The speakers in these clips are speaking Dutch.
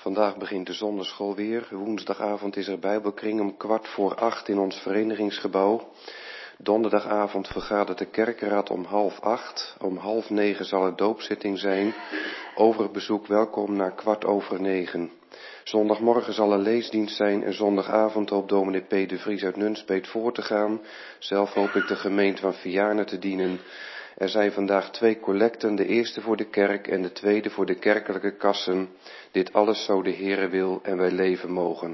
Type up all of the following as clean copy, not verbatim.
Vandaag begint de zonderschool weer. Woensdagavond is er bijbelkring om 7:15 in ons verenigingsgebouw. Donderdagavond vergadert de kerkenraad om 7:30. Om 8:30 zal er doopzitting zijn. Overbezoek welkom na 9:15. Zondagmorgen zal er leesdienst zijn en zondagavond hoopt dominee P. de Vries uit Nunspeet voor te gaan. Zelf hoop ik de gemeente van Vianen te dienen. Er zijn vandaag 2 collecten, de eerste voor de kerk en de tweede voor de kerkelijke kassen. Dit alles zo de Heere wil en wij leven mogen.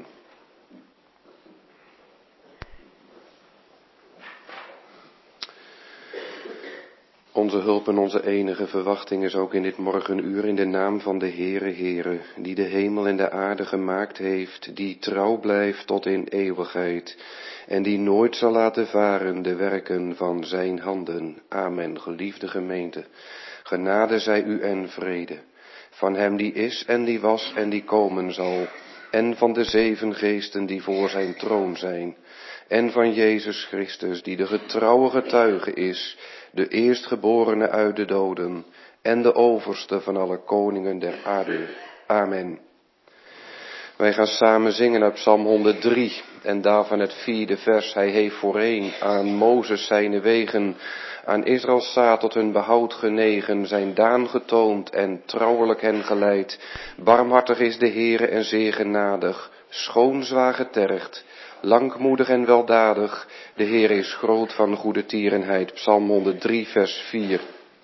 Onze hulp en onze enige verwachting is ook in dit morgenuur in de naam van de Heere, die de hemel en de aarde gemaakt heeft, die trouw blijft tot in eeuwigheid en die nooit zal laten varen de werken van zijn handen. Amen, geliefde gemeente. Genade zij u en vrede, van hem die is en die was en die komen zal, en van de 7 geesten die voor zijn troon zijn, en van Jezus Christus, die de getrouwe getuige is, de eerstgeborene uit de doden, en de overste van alle koningen der aarde. Amen. Wij gaan samen zingen uit Psalm 103, en daarvan het 4e vers. Hij heeft voorheen aan Mozes zijn wegen, aan Israëls zaad tot hun behoud genegen, zijn daan getoond en trouwelijk hen geleid. Barmhartig is de Heere en zeer genadig, schoon zwaar getergd, langmoedig en weldadig. De Heer is groot van goede tierenheid. Psalm 103 vers 4.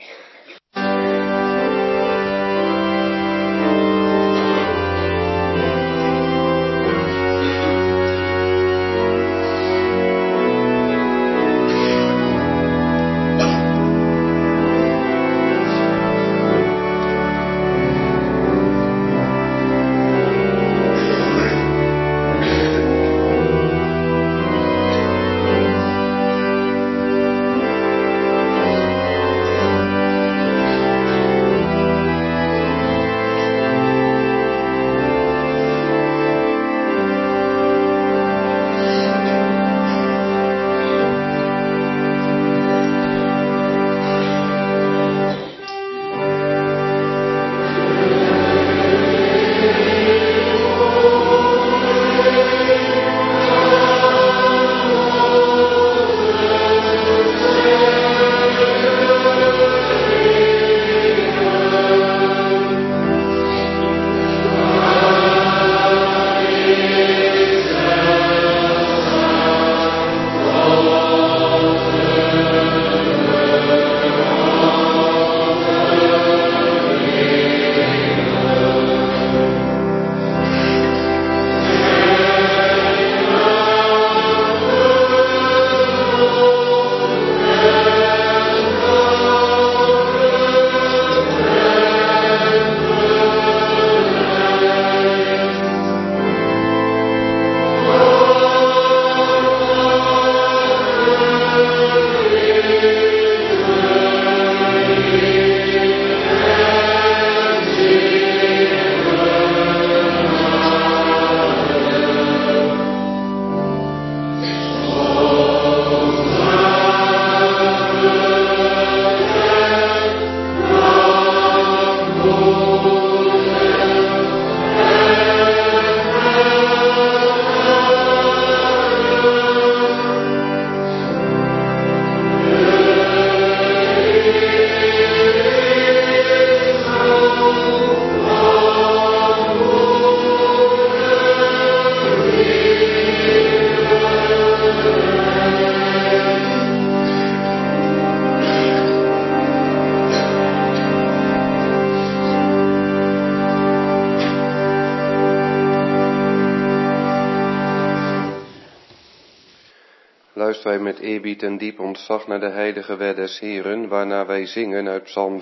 Wij met eerbied en diep ontzag naar de heilige wet des Heeren, waarna wij zingen uit Psalm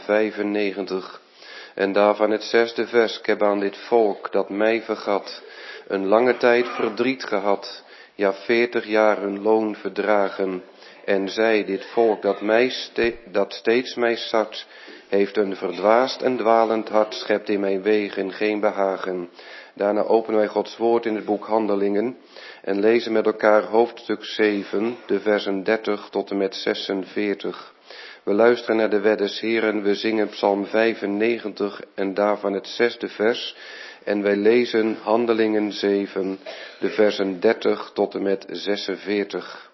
95. En daarvan het 6e vers. Ik heb aan dit volk dat mij vergat, een lange tijd verdriet gehad, ja 40 jaar hun loon verdragen. En zij, dit volk dat steeds mij zat, heeft een verdwaasd en dwalend hart, schept in mijn wegen geen behagen. Daarna openen wij Gods woord in het boek Handelingen en lezen met elkaar hoofdstuk 7, de versen 30 tot en met 46. We luisteren naar de wet des Heeren, we zingen Psalm 95 en daarvan het 6e vers. En wij lezen Handelingen 7, de versen 30 tot en met 46.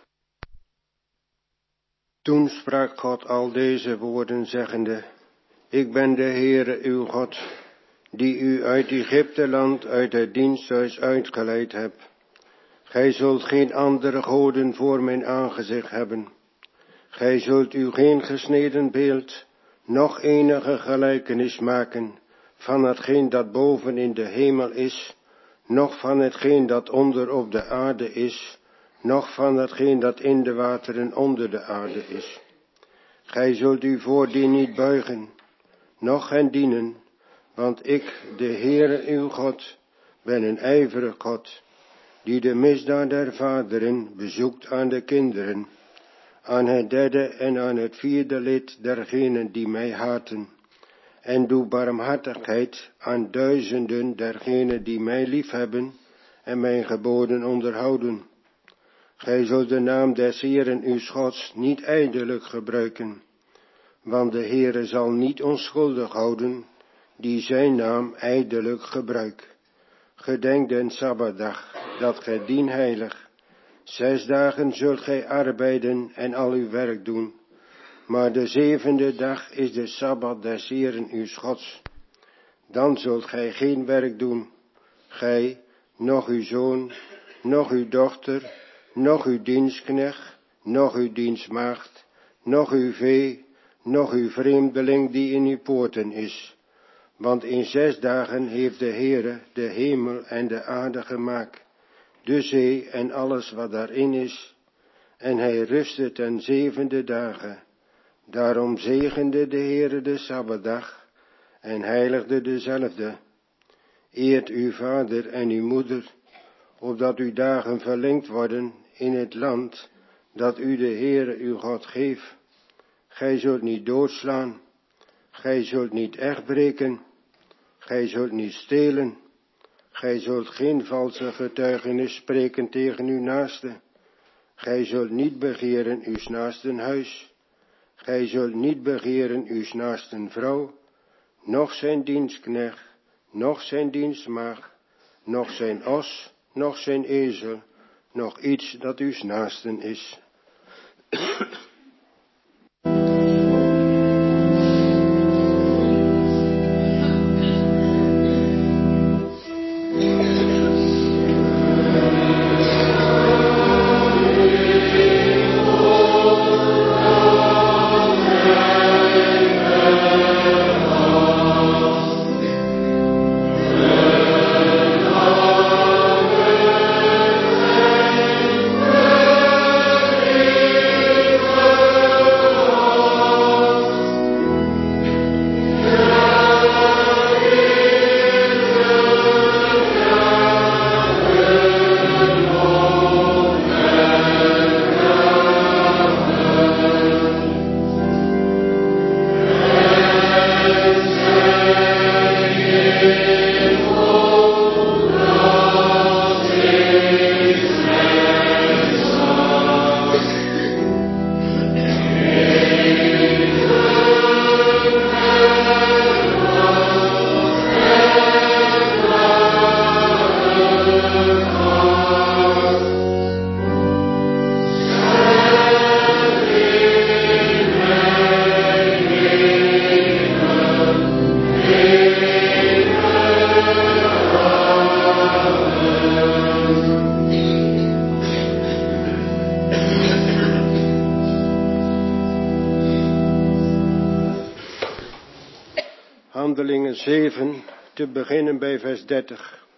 Toen sprak God al deze woorden zeggende: Ik ben de Heere uw God, die u uit Egypteland, uit het diensthuis uitgeleid heb. Gij zult geen andere goden voor mijn aangezicht hebben. Gij zult u geen gesneden beeld, noch enige gelijkenis maken van hetgeen dat boven in de hemel is, noch van hetgeen dat onder op de aarde is, noch van hetgeen dat in de wateren onder de aarde is. Gij zult u voor die niet buigen, noch hen dienen, want ik, de Heere uw God, ben een ijverig God, die de misdaad der vaderen bezoekt aan de kinderen, aan het derde en aan het vierde lid dergenen die mij haten, en doe barmhartigheid aan duizenden dergenen die mij liefhebben en mijn geboden onderhouden. Gij zult de naam des Heeren uw Gods niet ijdelijk gebruiken, want de Heere zal niet onschuldig houden die zijn naam ijdelijk gebruikt. Gedenk den Sabbatdag, dat gij dien heilig. 6 dagen zult gij arbeiden en al uw werk doen, maar de 7e dag is de Sabbat des Heeren uw Gods. Dan zult gij geen werk doen, gij, noch uw zoon, noch uw dochter, noch uw dienstknecht, noch uw dienstmaagd, noch uw vee, noch uw vreemdeling die in uw poorten is. Want in 6 dagen heeft de Heere de hemel en de aarde gemaakt, de zee en alles wat daarin is, en hij rustte ten 7e dagen. Daarom zegende de Heere de Sabbatdag en heiligde dezelfde. Eert uw vader en uw moeder, opdat uw dagen verlengd worden in het land dat u de Heere uw God geeft. Gij zult niet doodslaan, gij zult niet echtbreken, gij zult niet stelen, gij zult geen valse getuigenis spreken tegen uw naaste, gij zult niet begeren uw naasten huis, gij zult niet begeren uw naasten vrouw, noch zijn dienstknecht, noch zijn dienstmaagd, noch zijn os, noch zijn ezel, noch iets dat uw naasten is. Handelingen 7, te beginnen bij vers 30.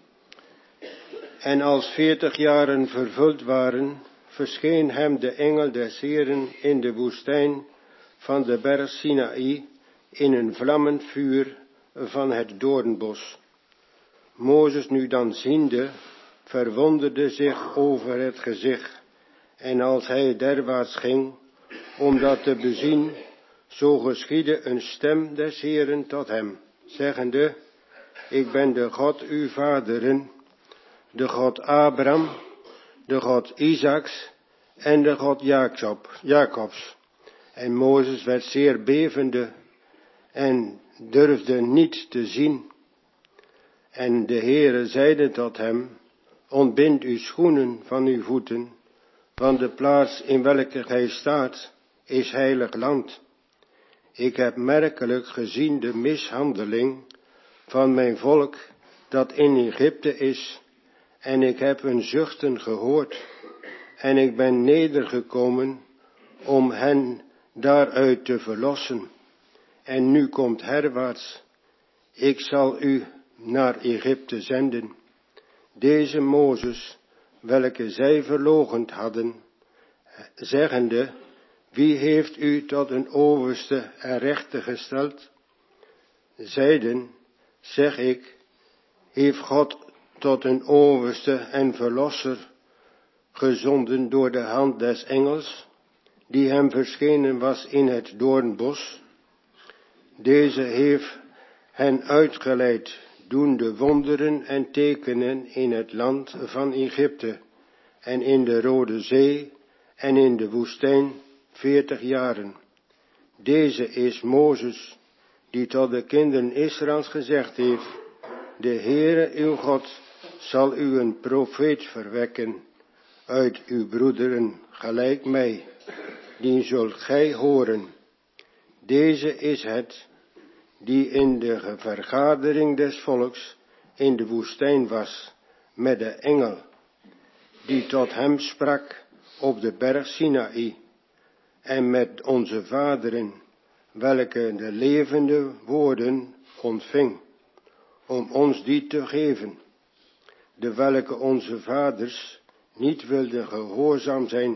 En als 40 jaren vervuld waren, verscheen hem de engel des Heeren in de woestijn van de berg Sinaï in een vlammend vuur van het doornbos. Mozes nu dan ziende, verwonderde zich over het gezicht, en als hij derwaarts ging, om dat te bezien, zo geschiedde een stem des Heeren tot hem, zeggende: Ik ben de God uw vaderen, de God Abraham, de God Isaaks en de God Jacobs. En Mozes werd zeer bevende en durfde niet te zien. En de Heere zeide tot hem, ontbind uw schoenen van uw voeten, want de plaats in welke gij staat is heilig land. Ik heb merkelijk gezien de mishandeling van mijn volk dat in Egypte is, en ik heb hun zuchten gehoord, en ik ben nedergekomen om hen daaruit te verlossen. En nu komt herwaarts, ik zal u naar Egypte zenden. Deze Mozes, welke zij verloochend hadden, zeggende, wie heeft u tot een overste en rechter gesteld? Zeiden, zeg ik, heeft God tot een overste en verlosser gezonden door de hand des engels, die hem verschenen was in het doornbos. Deze heeft hen uitgeleid, doende wonderen en tekenen in het land van Egypte en in de Rode Zee en in de woestijn 40 jaren. Deze is Mozes, die tot de kinderen Israëls gezegd heeft, de Heere uw God zal u een profeet verwekken uit uw broederen, gelijk mij, die zult gij horen. Deze is het, die in de vergadering des volks in de woestijn was, met de engel, die tot hem sprak op de berg Sinaï, en met onze vaderen, welke de levende woorden ontving, om ons die te geven, de welke onze vaders niet wilden gehoorzaam zijn,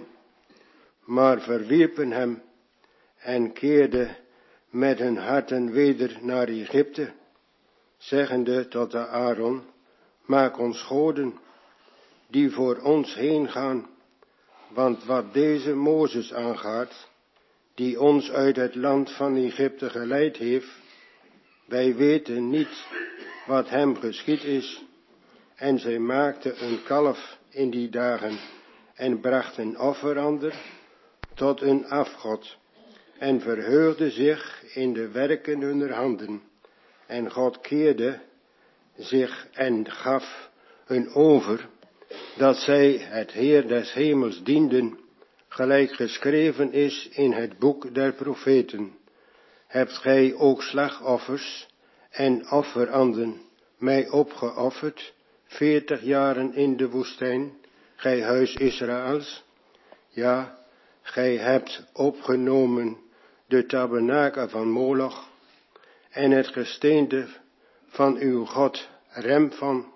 maar verwierpen hem en keerden met hun harten weder naar Egypte, zeggende tot de Aaron, maak ons goden, die voor ons heen gaan, want wat deze Mozes aangaat, die ons uit het land van Egypte geleid heeft, wij weten niet wat hem geschied is. En zij maakten een kalf in die dagen en brachten offerander tot een afgod en verheugde zich in de werken hunner handen. En God keerde zich en gaf hun over, dat zij het Heer des hemels dienden, gelijk geschreven is in het boek der profeten. Hebt gij ook slachtoffers en offeranden mij opgeofferd, 40 jaren in de woestijn, gij huis Israëls? Ja, gij hebt opgenomen de tabernakel van Moloch en het gesteente van uw God Remphan,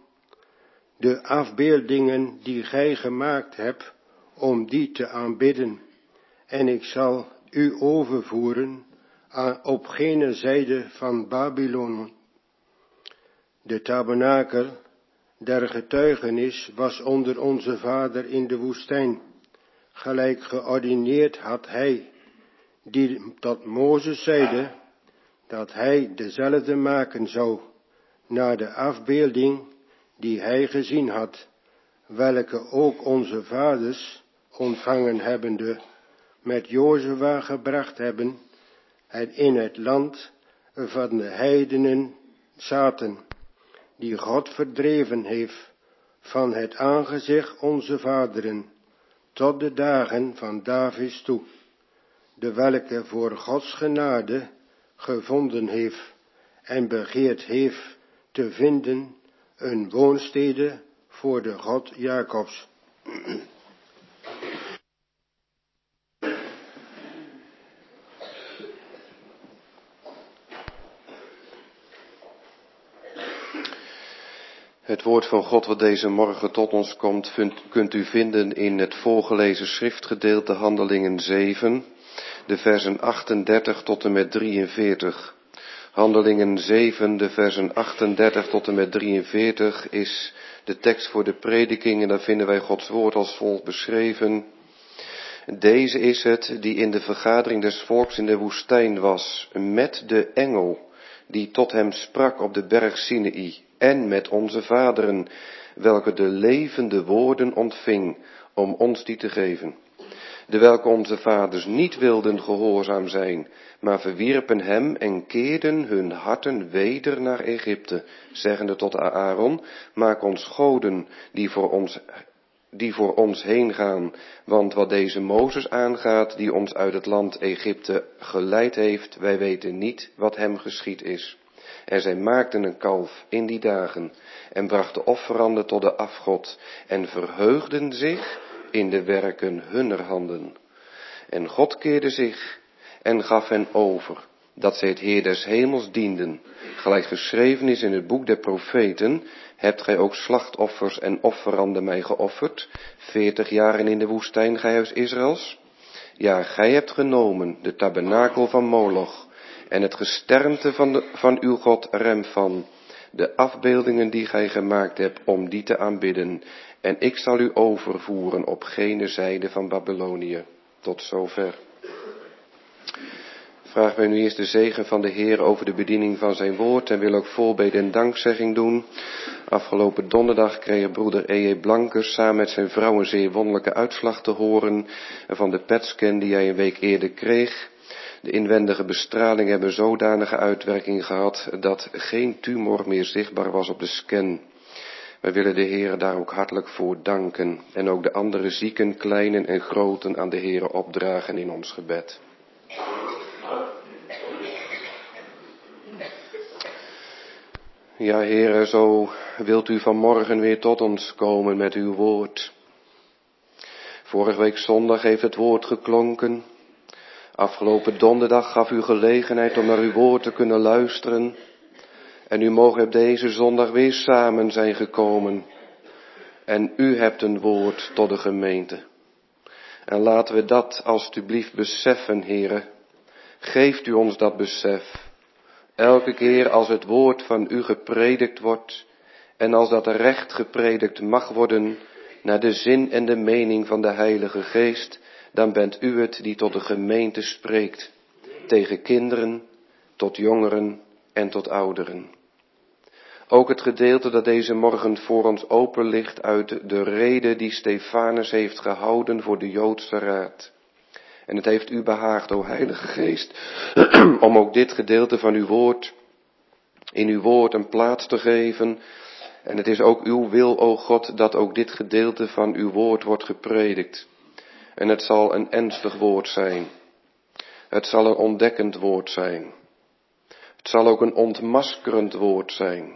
de afbeeldingen die gij gemaakt hebt om die te aanbidden. En ik zal u overvoeren op gene zijde van Babylon. De tabernakel der getuigenis was onder onze vader in de woestijn, gelijk geordineerd had hij, die tot Mozes zeide, dat hij dezelfde maken zou, naar de afbeelding die hij gezien had, welke ook onze vaders ontvangen hebbende, met Jozua gebracht hebben, en in het land van de heidenen zaten, die God verdreven heeft van het aangezicht onze vaderen, tot de dagen van Davids toe, de welke voor Gods genade gevonden heeft en begeerd heeft te vinden een woonstede voor de God Jacobs. Het woord van God wat deze morgen tot ons komt, kunt u vinden in het voorgelezen schriftgedeelte Handelingen 7, de versen 38 tot en met 43. Handelingen 7, de versen 38 tot en met 43 is de tekst voor de prediking en daar vinden wij Gods woord als volgt beschreven. Deze is het die in de vergadering des volks in de woestijn was, met de engel die tot hem sprak op de berg Sinaï, en met onze vaderen, welke de levende woorden ontving, om ons die te geven. de welke onze vaders niet wilden gehoorzaam zijn, maar verwierpen hem en keerden hun harten weder naar Egypte, zeggende tot Aaron, maak ons goden die voor ons heen gaan, want wat deze Mozes aangaat, die ons uit het land Egypte geleid heeft, wij weten niet wat hem geschied is. En zij maakten een kalf in die dagen en brachten offeranden tot de afgod en verheugden zich in de werken hunner handen. En God keerde zich en gaf hen over, dat zij het Heer des hemels dienden. Gelijk geschreven is in het boek der profeten, hebt gij ook slachtoffers en offeranden mij geofferd, 40 jaren in de woestijn, gij huis Israëls? Ja, gij hebt genomen de tabernakel van Moloch en het gesternte van uw God Remphan, de afbeeldingen die gij gemaakt hebt om die te aanbidden. En ik zal u overvoeren op gene zijde van Babylonië. Tot zover. Vraag mij nu eerst de zegen van de Heer over de bediening van zijn woord en wil ook voorbeden en dankzegging doen. Afgelopen donderdag kreeg broeder E.J. Blankers samen met zijn vrouw een zeer wonderlijke uitslag te horen van de PET-scan die hij een week eerder kreeg. De inwendige bestraling hebben zodanige uitwerking gehad dat geen tumor meer zichtbaar was op de scan. Wij willen de Heer daar ook hartelijk voor danken en ook de andere zieken, kleinen en groten aan de Heer opdragen in ons gebed. Ja, Heere, zo wilt u vanmorgen weer tot ons komen met uw woord. Vorige week zondag heeft het woord geklonken. Afgelopen donderdag gaf u gelegenheid om naar uw woord te kunnen luisteren. En u mogen op deze zondag weer samen zijn gekomen. En u hebt een woord tot de gemeente. En laten we dat alstublieft beseffen, Heere. Geeft u ons dat besef. Elke keer als het woord van u gepredikt wordt en als dat recht gepredikt mag worden naar de zin en de mening van de Heilige Geest, dan bent u het die tot de gemeente spreekt, tegen kinderen, tot jongeren en tot ouderen. Ook het gedeelte dat deze morgen voor ons open ligt uit de rede die Stefanus heeft gehouden voor de Joodse Raad. En het heeft u behaagd, o Heilige Geest, om ook dit gedeelte van uw woord, in uw woord een plaats te geven. En het is ook uw wil, o God, dat ook dit gedeelte van uw woord wordt gepredikt. En het zal een ernstig woord zijn. Het zal een ontdekkend woord zijn. Het zal ook een ontmaskerend woord zijn.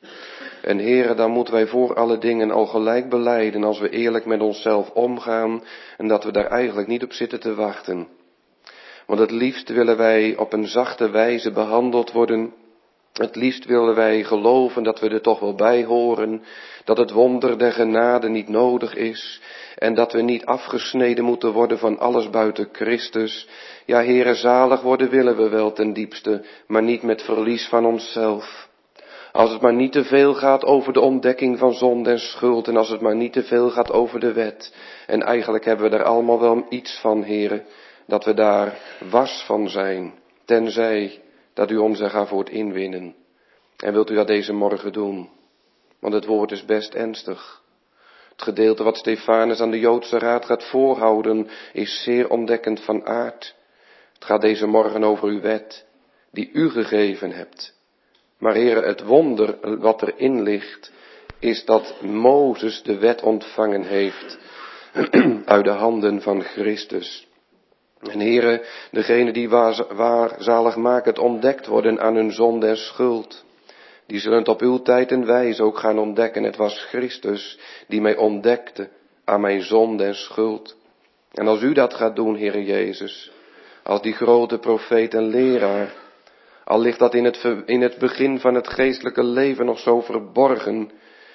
En Heere, dan moeten wij voor alle dingen al gelijk belijden als we eerlijk met onszelf omgaan en dat we daar eigenlijk niet op zitten te wachten. Want het liefst willen wij op een zachte wijze behandeld worden. Het liefst willen wij geloven dat we er toch wel bij horen, dat het wonder der genade niet nodig is en dat we niet afgesneden moeten worden van alles buiten Christus. Ja, Heere, zalig worden willen we wel ten diepste, maar niet met verlies van onszelf. Als het maar niet te veel gaat over de ontdekking van zonde en schuld en als het maar niet te veel gaat over de wet. En eigenlijk hebben we daar allemaal wel iets van, Heere, dat we daar wars van zijn, tenzij dat u ons er gaat voor het inwinnen. En wilt u dat deze morgen doen? Want het woord is best ernstig. Het gedeelte wat Stefanus aan de Joodse Raad gaat voorhouden is zeer ontdekkend van aard. Het gaat deze morgen over uw wet, die u gegeven hebt. Maar Heere, het wonder wat erin ligt, is dat Mozes de wet ontvangen heeft uit de handen van Christus. En Heere, degene die waar zaligmakend ontdekt worden aan hun zonde en schuld, die zullen het op uw tijd en wijze ook gaan ontdekken. Het was Christus die mij ontdekte aan mijn zonde en schuld. En als u dat gaat doen, Heere Jezus, als die grote profeet en leraar, al ligt dat in het begin van het geestelijke leven nog zo verborgen,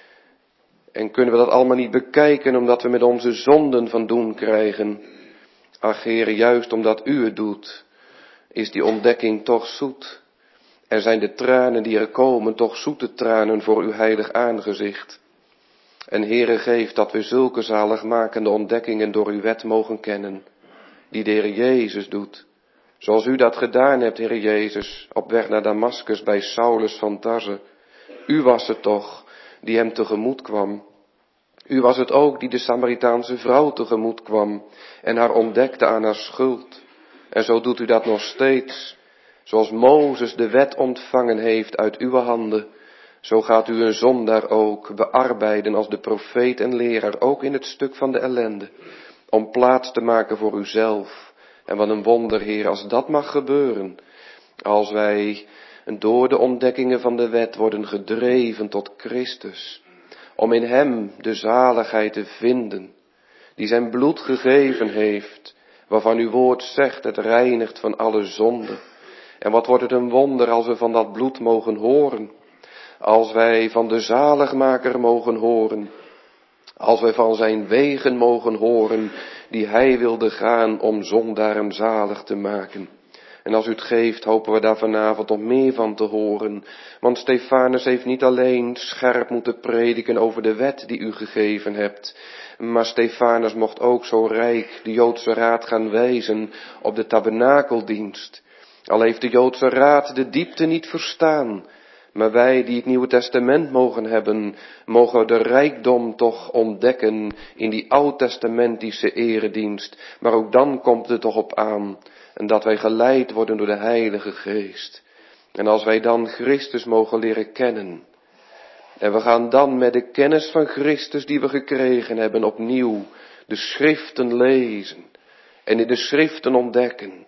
en kunnen we dat allemaal niet bekijken omdat we met onze zonden van doen krijgen. Ach Heere, juist omdat u het doet, is die ontdekking toch zoet. Er zijn de tranen die er komen toch zoete tranen voor uw heilig aangezicht. En Heere, geef dat we zulke zaligmakende ontdekkingen door uw wet mogen kennen, die de Heer Jezus doet. Zoals u dat gedaan hebt, Heer Jezus, op weg naar Damaskus bij Saulus van Tarse. U was het toch die hem tegemoet kwam. U was het ook die de Samaritaanse vrouw tegemoet kwam en haar ontdekte aan haar schuld. En zo doet u dat nog steeds. Zoals Mozes de wet ontvangen heeft uit uw handen, zo gaat u een zondaar ook bearbeiden als de profeet en leraar, ook in het stuk van de ellende, om plaats te maken voor uzelf. En wat een wonder, Heer, als dat mag gebeuren, als wij door de ontdekkingen van de wet worden gedreven tot Christus, om in hem de zaligheid te vinden, die zijn bloed gegeven heeft, waarvan uw woord zegt, het reinigt van alle zonde. En wat wordt het een wonder als we van dat bloed mogen horen, als wij van de zaligmaker mogen horen, als wij van zijn wegen mogen horen, die hij wilde gaan om zondaren zalig te maken. En als u het geeft, hopen we daar vanavond nog meer van te horen. Want Stefanus heeft niet alleen scherp moeten prediken over de wet die u gegeven hebt, maar Stefanus mocht ook zo rijk de Joodse raad gaan wijzen op de tabernakeldienst. Al heeft de Joodse raad de diepte niet verstaan, maar wij die het Nieuwe Testament mogen hebben, mogen de rijkdom toch ontdekken in die oud-testamentische eredienst. Maar ook dan komt het toch op aan, en dat wij geleid worden door de Heilige Geest. En als wij dan Christus mogen leren kennen, en we gaan dan met de kennis van Christus die we gekregen hebben opnieuw de schriften lezen en in de schriften ontdekken.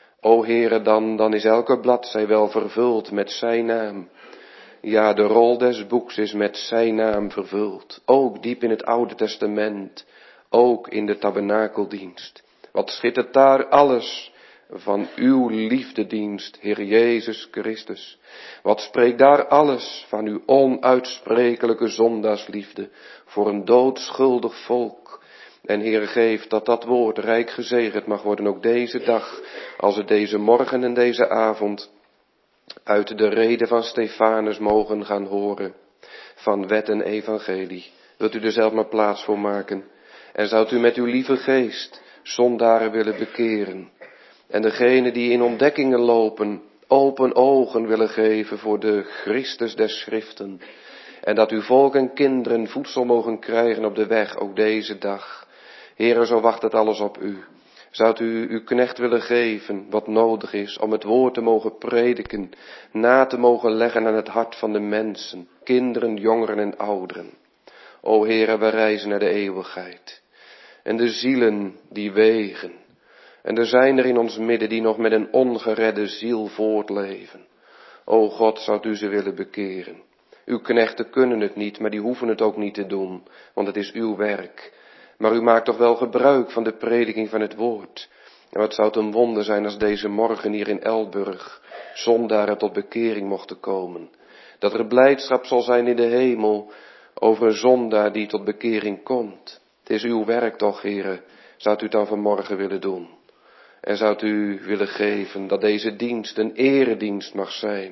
O Heere, dan is elke bladzij wel vervuld met zijn naam. Ja, de rol des boeks is met zijn naam vervuld. Ook diep in het Oude Testament, ook in de tabernakeldienst. Wat schittert daar alles van uw liefdedienst, Heer Jezus Christus. Wat spreekt daar alles van uw onuitsprekelijke zondaarsliefde voor een doodschuldig volk. En Heer, geef dat dat woord rijk gezegend mag worden ook deze dag, als het deze morgen en deze avond uit de rede van Stefanus mogen gaan horen, van wet en evangelie. Wilt u er zelf maar plaats voor maken? En zoudt u met uw lieve geest zondaren willen bekeren? En degenen die in ontdekkingen lopen, open ogen willen geven voor de Christus des Schriften. En dat uw volk en kinderen voedsel mogen krijgen op de weg, ook deze dag. Heere, zo wacht het alles op u. Zoudt u uw knecht willen geven wat nodig is om het woord te mogen prediken, na te mogen leggen aan het hart van de mensen, kinderen, jongeren en ouderen. O Heere, we reizen naar de eeuwigheid. En de zielen die wegen. En er zijn er in ons midden die nog met een ongeredde ziel voortleven. O God, zoudt u ze willen bekeren. Uw knechten kunnen het niet, maar die hoeven het ook niet te doen, want het is uw werk. Maar u maakt toch wel gebruik van de prediking van het woord. En wat zou het een wonder zijn als deze morgen hier in Elburg zondaren tot bekering mochten komen. Dat er blijdschap zal zijn in de hemel over een zondaar die tot bekering komt. Het is uw werk toch, Heere. Zou u het dan vanmorgen willen doen? En zou u willen geven dat deze dienst een eredienst mag zijn.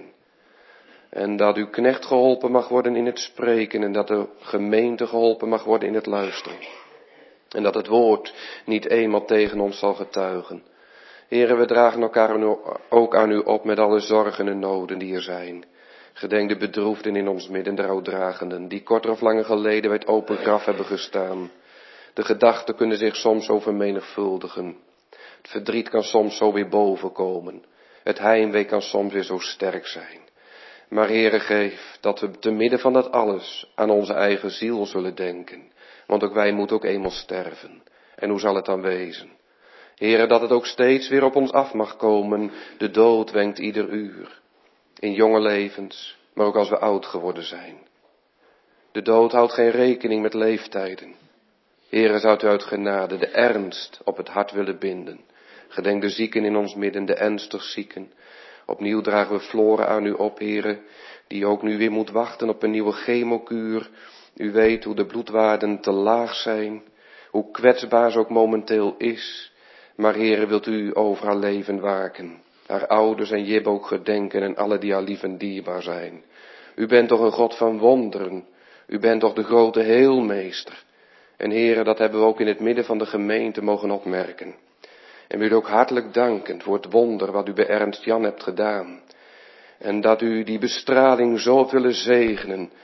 En dat uw knecht geholpen mag worden in het spreken en dat de gemeente geholpen mag worden in het luisteren. En dat het woord niet eenmaal tegen ons zal getuigen. Heren, we dragen elkaar ook aan u op met alle zorgen en noden die er zijn. Gedenk de bedroefden in ons midden, de rouwdragenden, die korter of langer geleden bij het open graf hebben gestaan. De gedachten kunnen zich soms zo vermenigvuldigen. Het verdriet kan soms zo weer bovenkomen. Het heimwee kan soms weer zo sterk zijn. Maar Heere, geef dat we te midden van dat alles aan onze eigen ziel zullen denken. Want ook wij moeten ook eenmaal sterven. En hoe zal het dan wezen? Heere, dat het ook steeds weer op ons af mag komen. De dood wenkt ieder uur. In jonge levens, maar ook als we oud geworden zijn. De dood houdt geen rekening met leeftijden. Heere, zou u uit genade de ernst op het hart willen binden. Gedenk de zieken in ons midden, de ernstig zieken. Opnieuw dragen we Flora aan u op, Heere, die ook nu weer moet wachten op een nieuwe chemokuur. U weet hoe de bloedwaarden te laag zijn, hoe kwetsbaar ze ook momenteel is. Maar Heere, wilt u over haar leven waken. Haar ouders en Jib ook gedenken en alle die haar lief en dierbaar zijn. U bent toch een God van wonderen. U bent toch de grote heelmeester. En Heere, dat hebben we ook in het midden van de gemeente mogen opmerken. En wil u ook hartelijk danken voor het wonder wat u bij Ernst Jan hebt gedaan. En dat u die bestraling zo hebt willen zegenen.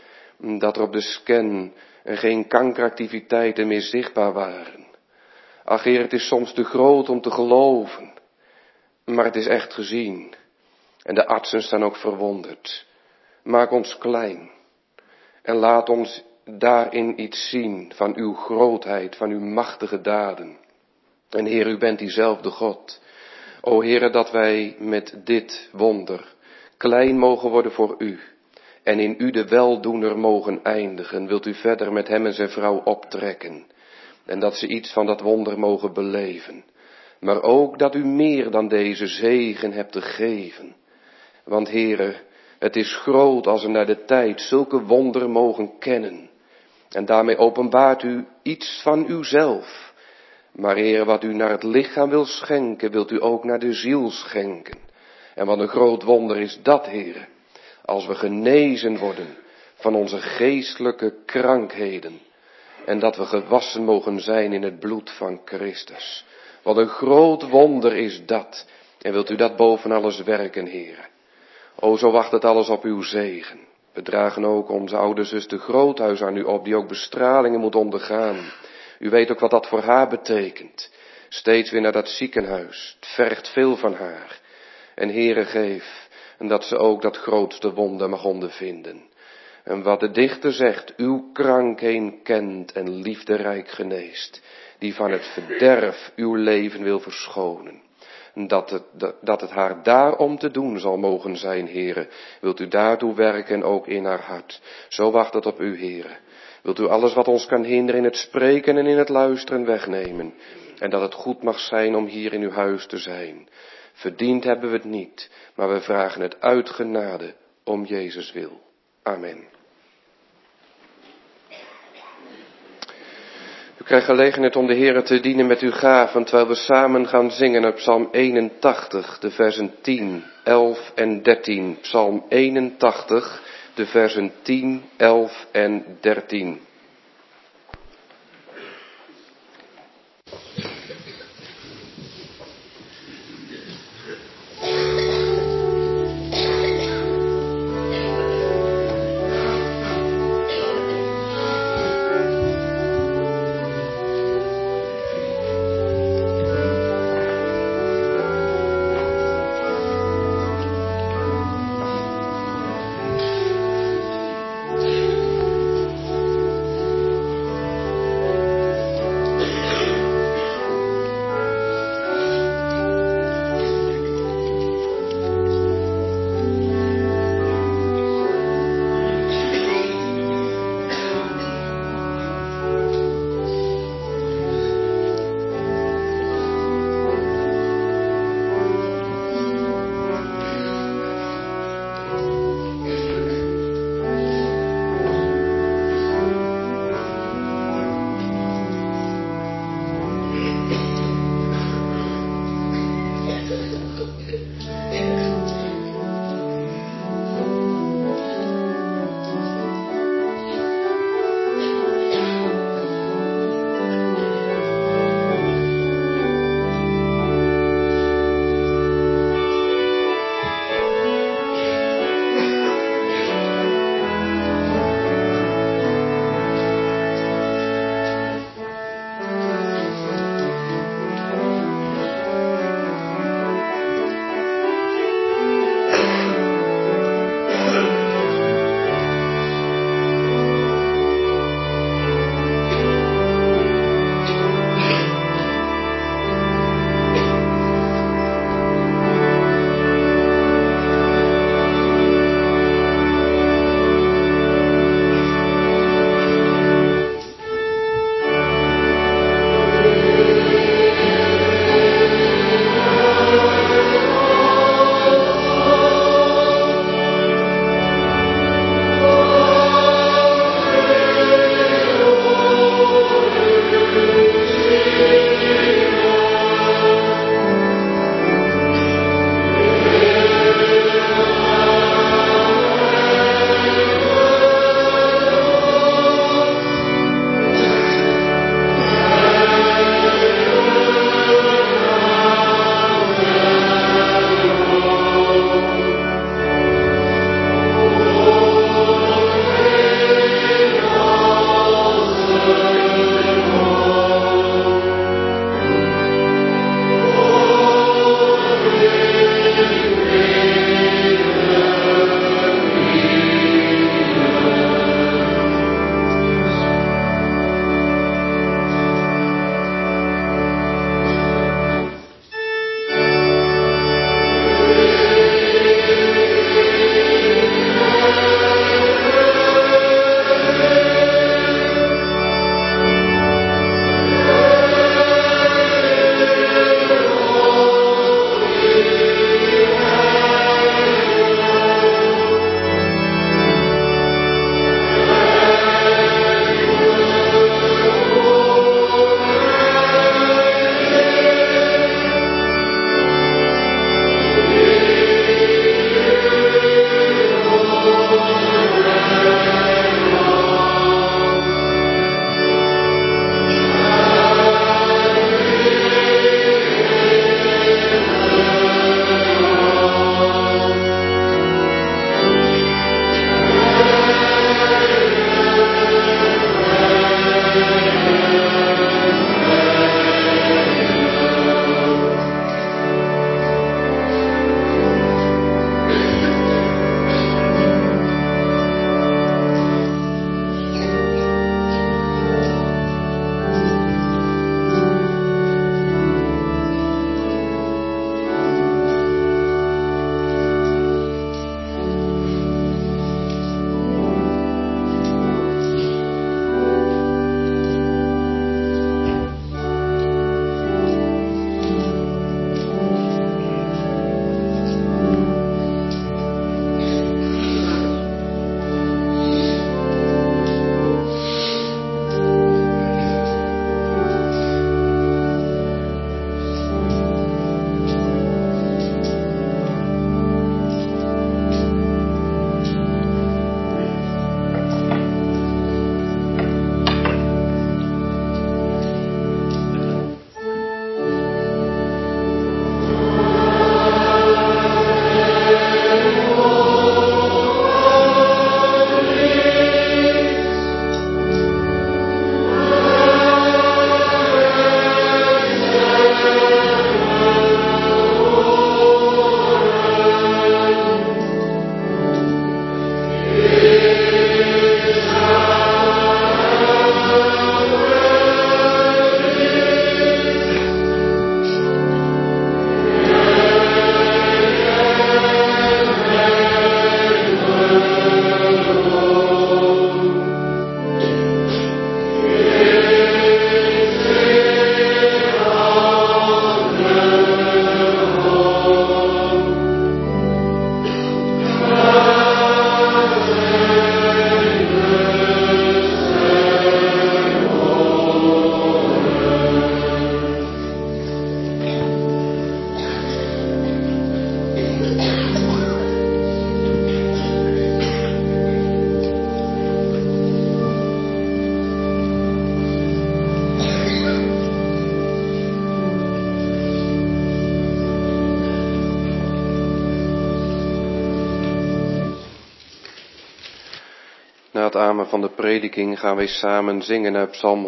dat er op de scan geen kankeractiviteiten meer zichtbaar waren. Ach Heer, het is soms te groot om te geloven, maar het is echt gezien. En de artsen staan ook verwonderd. Maak ons klein en laat ons daarin iets zien van uw grootheid, van uw machtige daden. En Heer, u bent diezelfde God. O Heere, dat wij met dit wonder klein mogen worden voor u en in u de weldoener mogen eindigen. Wilt u verder met hem en zijn vrouw optrekken en dat ze iets van dat wonder mogen beleven. Maar ook dat u meer dan deze zegen hebt te geven. Want Heere, het is groot als we naar de tijd zulke wonderen mogen kennen. En daarmee openbaart u iets van uzelf. Maar Heer, wat u naar het lichaam wil schenken, wilt u ook naar de ziel schenken. En wat een groot wonder is dat, Heer, als we genezen worden van onze geestelijke krankheden. En dat we gewassen mogen zijn in het bloed van Christus. Wat een groot wonder is dat. En wilt u dat boven alles werken, Heer. O, zo wacht het alles op uw zegen. We dragen ook onze oude zuster Groothuis aan u op, die ook bestralingen moet ondergaan. U weet ook wat dat voor haar betekent. Steeds weer naar dat ziekenhuis. Het vergt veel van haar. En Heere, geef en dat ze ook dat grootste wonder mag ondervinden. En wat de dichter zegt, uw krankheid kent en liefderijk geneest, die van het verderf uw leven wil verschonen. Dat het haar daarom te doen zal mogen zijn, Heere. Wilt u daartoe werken ook in haar hart. Zo wacht het op u, Heere. Wilt u alles wat ons kan hinderen in het spreken en in het luisteren wegnemen. En dat het goed mag zijn om hier in uw huis te zijn. Verdiend hebben we het niet, maar we vragen het uit genade om Jezus wil. Amen. U krijgt gelegenheid om de Heere te dienen met uw gaven, terwijl we samen gaan zingen op Psalm 81, de versen 10, 11 en 13. Psalm 81, de versen 10, 11 en 13. Na het amen van de prediking gaan wij samen zingen uit Psalm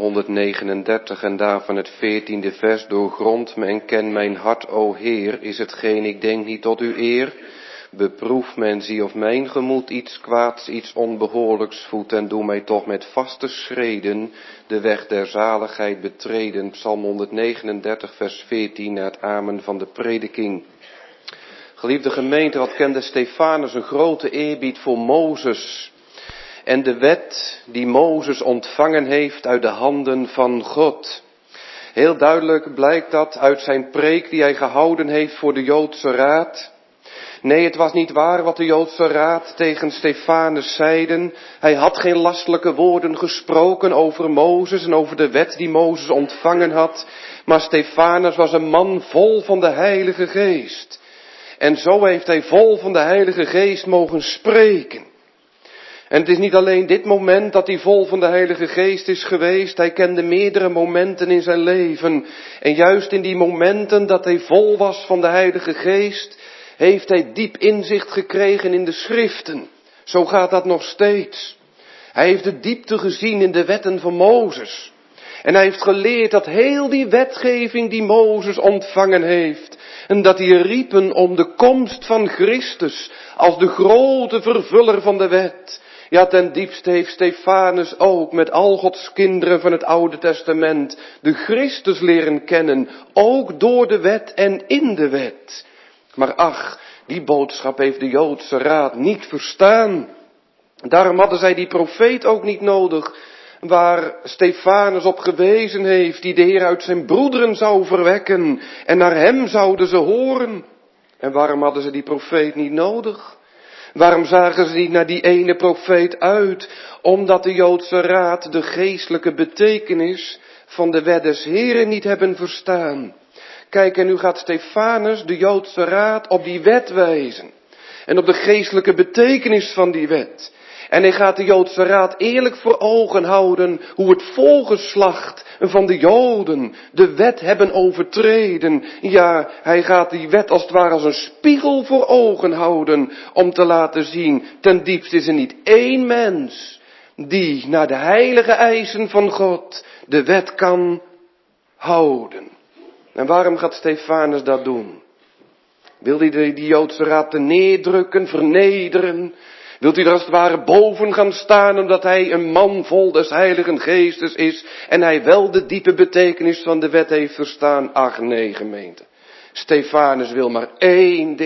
139 en daarvan het 14e vers. Doorgrond me en ken mijn hart, o Heer, is hetgeen ik denk niet tot uw eer. Beproef me en zie of mijn gemoed iets kwaads, iets onbehoorlijks voedt en doe mij toch met vaste schreden de weg der zaligheid betreden. Psalm 139 vers 14 na het amen van de prediking. Geliefde gemeente, wat kende Stefanus een grote eerbied voor Mozes en de wet die Mozes ontvangen heeft uit de handen van God. Heel duidelijk blijkt dat uit zijn preek die hij gehouden heeft voor de Joodse Raad. Nee, het was niet waar wat de Joodse Raad tegen Stefanus zeiden. Hij had geen lastelijke woorden gesproken over Mozes en over de wet die Mozes ontvangen had. Maar Stefanus was een man vol van de Heilige Geest. En zo heeft hij vol van de Heilige Geest mogen spreken. En het is niet alleen dit moment dat hij vol van de Heilige Geest is geweest. Hij kende meerdere momenten in zijn leven. En juist in die momenten dat hij vol was van de Heilige Geest, heeft hij diep inzicht gekregen in de schriften. Zo gaat dat nog steeds. Hij heeft de diepte gezien in de wetten van Mozes. En hij heeft geleerd dat heel die wetgeving die Mozes ontvangen heeft, en dat die riepen om de komst van Christus als de grote vervuller van de wet. Ja, ten diepste heeft Stefanus ook met al Gods kinderen van het Oude Testament de Christus leren kennen, ook door de wet en in de wet. Maar ach, die boodschap heeft de Joodse Raad niet verstaan. Daarom hadden zij die profeet ook niet nodig, waar Stefanus op gewezen heeft, die de Heer uit zijn broederen zou verwekken, en naar hem zouden ze horen. En waarom hadden ze die profeet niet nodig? Waarom zagen ze niet naar die ene profeet uit? Omdat de Joodse Raad de geestelijke betekenis van de wet des Heren niet hebben verstaan. Kijk, en nu gaat Stefanus de Joodse Raad op die wet wijzen. En op de geestelijke betekenis van die wet. En hij gaat de Joodse Raad eerlijk voor ogen houden hoe het volgeslacht van de Joden de wet hebben overtreden. Ja, hij gaat die wet als het ware als een spiegel voor ogen houden om te laten zien, ten diepste is er niet één mens die naar de heilige eisen van God de wet kan houden. En waarom gaat Stefanus dat doen? Wil hij die Joodse Raad neerdrukken, vernederen? Wilt u er als het ware boven gaan staan omdat hij een man vol des Heiligen Geestes is en hij wel de diepe betekenis van de wet heeft verstaan? Ach nee, gemeente. Stefanus wil maar één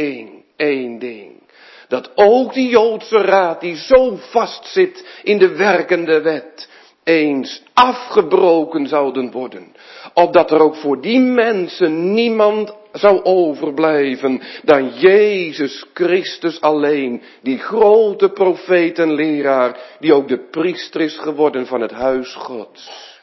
ding. Dat ook die Joodse Raad die zo vastzit in de werkende wet eens afgebroken zouden worden. Opdat er ook voor die mensen niemand zou overblijven dan Jezus Christus alleen, die grote profeet en leraar, die ook de priester is geworden van het huis Gods.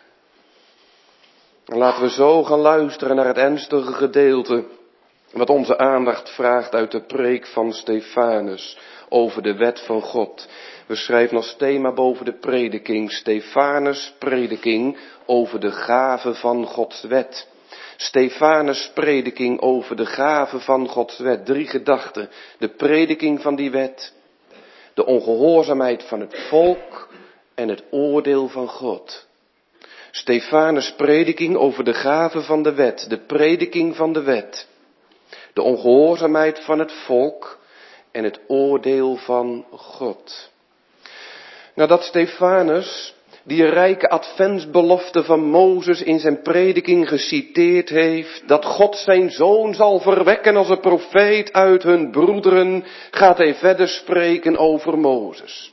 En laten we zo gaan luisteren naar het ernstige gedeelte wat onze aandacht vraagt uit de preek van Stefanus over de wet van God. We schrijven als thema boven de prediking Stefanus' prediking over de gave van Gods wet. Stefanus' prediking over de gave van Gods wet. 3 gedachten. De prediking van die wet, de ongehoorzaamheid van het volk en het oordeel van God. Stefanus' prediking over de gave van de wet, de prediking van de wet, de ongehoorzaamheid van het volk en het oordeel van God. Nadat Stefanus die rijke adventsbelofte van Mozes in zijn prediking geciteerd heeft, dat God zijn zoon zal verwekken als een profeet uit hun broederen, gaat hij verder spreken over Mozes.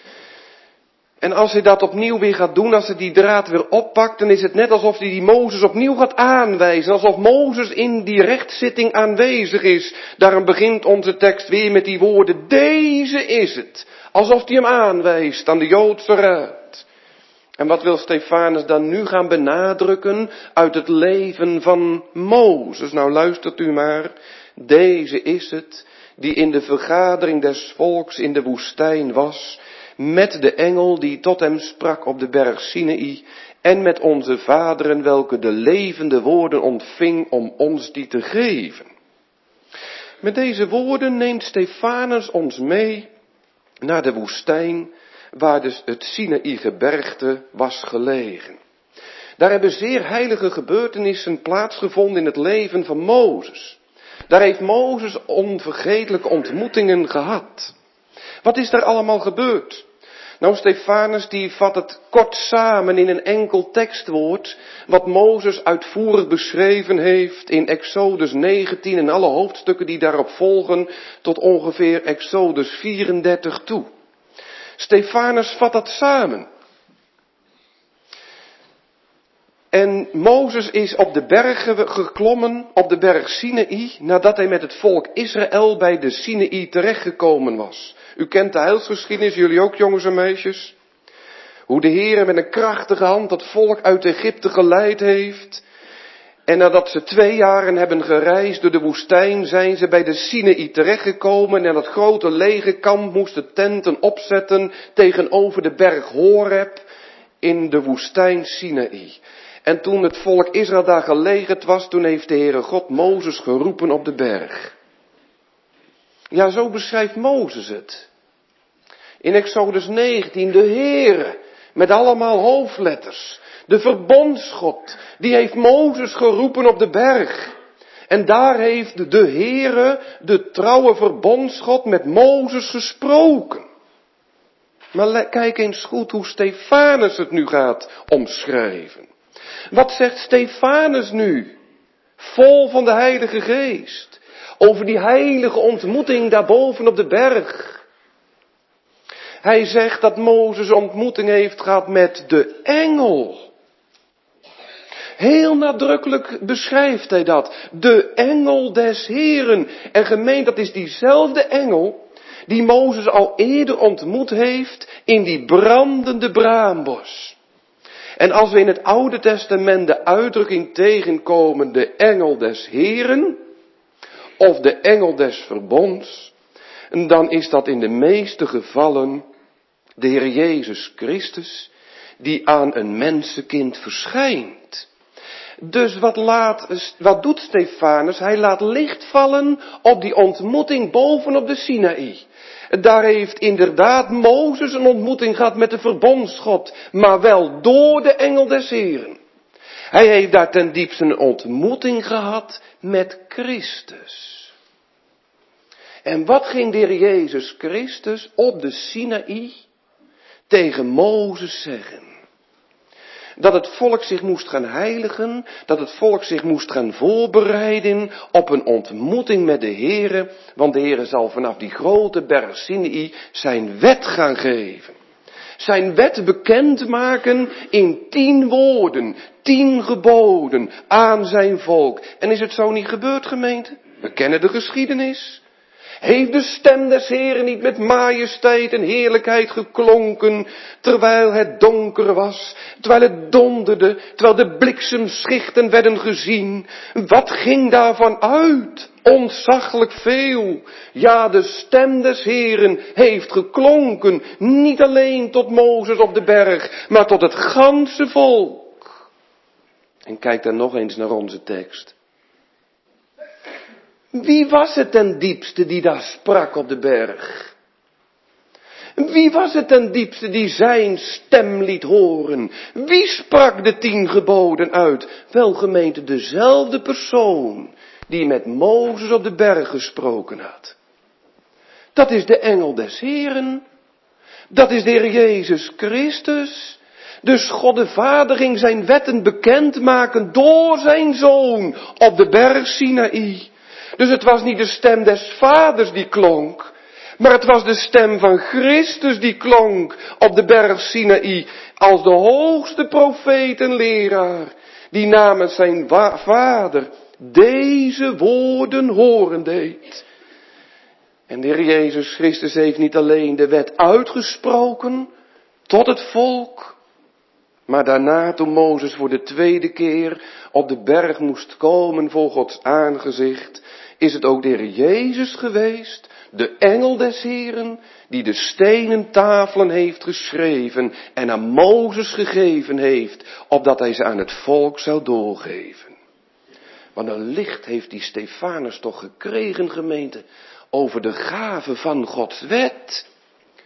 En als hij dat opnieuw weer gaat doen, als hij die draad weer oppakt, dan is het net alsof hij die Mozes opnieuw gaat aanwijzen. Alsof Mozes in die rechtszitting aanwezig is. Daarom begint onze tekst weer met die woorden, deze is het. Alsof hij hem aanwijst aan de Joodse Raad. En wat wil Stefanus dan nu gaan benadrukken uit het leven van Mozes? Nou luistert u maar, deze is het die in de vergadering des volks in de woestijn was, met de engel die tot hem sprak op de berg Sinaï, en met onze vaderen welke de levende woorden ontving om ons die te geven. Met deze woorden neemt Stefanus ons mee naar de woestijn, waar dus het Sinaï-gebergte was gelegen. Daar hebben zeer heilige gebeurtenissen plaatsgevonden in het leven van Mozes. Daar heeft Mozes onvergetelijke ontmoetingen gehad. Wat is daar allemaal gebeurd? Nou, Stefanus die vat het kort samen in een enkel tekstwoord, wat Mozes uitvoerig beschreven heeft in Exodus 19 en alle hoofdstukken die daarop volgen, tot ongeveer Exodus 34 toe. Stefanus vat dat samen. En Mozes is op de berg geklommen, op de berg Sinaï, nadat hij met het volk Israël bij de Sinaï terechtgekomen was. U kent de heilsgeschiedenis, jullie ook jongens en meisjes. Hoe de Heer met een krachtige hand dat volk uit Egypte geleid heeft. En nadat ze 2 jaren hebben gereisd door de woestijn, zijn ze bij de Sinaï terechtgekomen. En dat grote legerkamp moesten tenten opzetten tegenover de berg Horeb in de woestijn Sinaï. En toen het volk Israël daar gelegerd was, toen heeft de Heere God Mozes geroepen op de berg. Ja, zo beschrijft Mozes het. In Exodus 19, de Heere, met allemaal hoofdletters. De verbondsgod, die heeft Mozes geroepen op de berg. En daar heeft de Heere, de trouwe verbondsgod, met Mozes gesproken. Maar kijk eens goed hoe Stefanus het nu gaat omschrijven. Wat zegt Stefanus nu? Vol van de Heilige Geest. Over die heilige ontmoeting daarboven op de berg. Hij zegt dat Mozes ontmoeting heeft gehad met de engel. Heel nadrukkelijk beschrijft hij dat. De engel des Heren. En gemeente, dat is diezelfde engel die Mozes al eerder ontmoet heeft in die brandende braambos. En als we in het Oude Testament de uitdrukking tegenkomen, de engel des Heren, of de engel des verbonds, dan is dat in de meeste gevallen de Heer Jezus Christus, die aan een mensenkind verschijnt. Dus wat doet Stefanus? Hij laat licht vallen op die ontmoeting bovenop de Sinaï. Daar heeft inderdaad Mozes een ontmoeting gehad met de verbondsgod, maar wel door de engel des Heren. Hij heeft daar ten diepste een ontmoeting gehad met Christus. En wat ging de Heer Jezus Christus op de Sinaï tegen Mozes zeggen? Dat het volk zich moest gaan heiligen, dat het volk zich moest gaan voorbereiden op een ontmoeting met de Heere, want de Heere zal vanaf die grote berg Sinaï zijn wet gaan geven. Zijn wet bekendmaken in 10 woorden, 10 geboden aan zijn volk. En is het zo niet gebeurd, gemeente? We kennen de geschiedenis. Heeft de stem des Heeren niet met majesteit en heerlijkheid geklonken, terwijl het donker was, terwijl het donderde, terwijl de bliksemschichten werden gezien? Wat ging daarvan uit? Ontzaglijk veel. Ja, de stem des Heeren heeft geklonken, niet alleen tot Mozes op de berg, maar tot het ganse volk. En kijk dan nog eens naar onze tekst. Wie was het ten diepste die daar sprak op de berg? Wie was het ten diepste die zijn stem liet horen? Wie sprak de 10 geboden uit? Wel, gemeente, dezelfde persoon die met Mozes op de berg gesproken had. Dat is de engel des Heren. Dat is de Heer Jezus Christus. Dus God de Vader ging zijn wetten bekendmaken door zijn Zoon op de berg Sinaï. Dus het was niet de stem des Vaders die klonk, maar het was de stem van Christus die klonk op de berg Sinaï als de hoogste profeet en leraar, die namens zijn Vader deze woorden horen deed. En de Heer Jezus Christus heeft niet alleen de wet uitgesproken tot het volk, maar daarna, toen Mozes voor de 2e keer op de berg moest komen voor Gods aangezicht, is het ook de Heer Jezus geweest, de engel des Heren, die de stenen tafelen heeft geschreven en aan Mozes gegeven heeft, opdat hij ze aan het volk zou doorgeven. Want een licht heeft die Stefanus toch gekregen, gemeente, over de gave van Gods wet.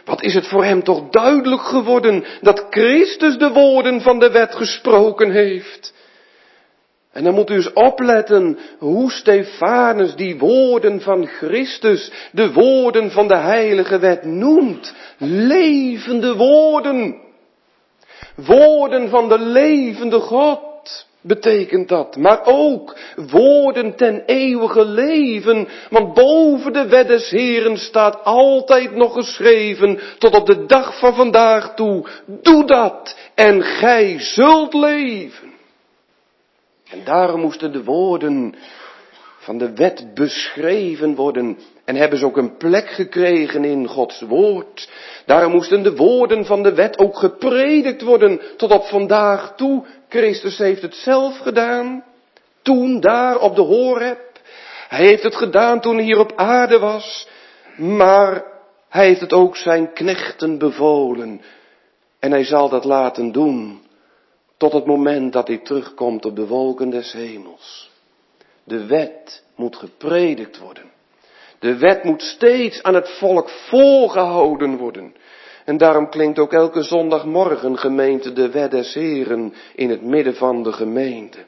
Wat is het voor hem toch duidelijk geworden dat Christus de woorden van de wet gesproken heeft. En dan moet u eens opletten hoe Stefanus die woorden van Christus, de woorden van de heilige wet noemt. Levende woorden. Woorden van de levende God betekent dat. Maar ook woorden ten eeuwige leven. Want boven de wet des Heren staat altijd nog geschreven tot op de dag van vandaag toe. Doe dat en gij zult leven. En daarom moesten de woorden van de wet beschreven worden en hebben ze ook een plek gekregen in Gods woord. Daarom moesten de woorden van de wet ook gepredikt worden tot op vandaag toe. Christus heeft het zelf gedaan, toen daar op de Horeb. Hij heeft het gedaan toen hij hier op aarde was, maar hij heeft het ook zijn knechten bevolen. En hij zal dat laten doen tot het moment dat hij terugkomt op de wolken des hemels. De wet moet gepredikt worden. De wet moet steeds aan het volk voorgehouden worden. En daarom klinkt ook elke zondagmorgen gemeente de wet des Heren in het midden van de gemeente.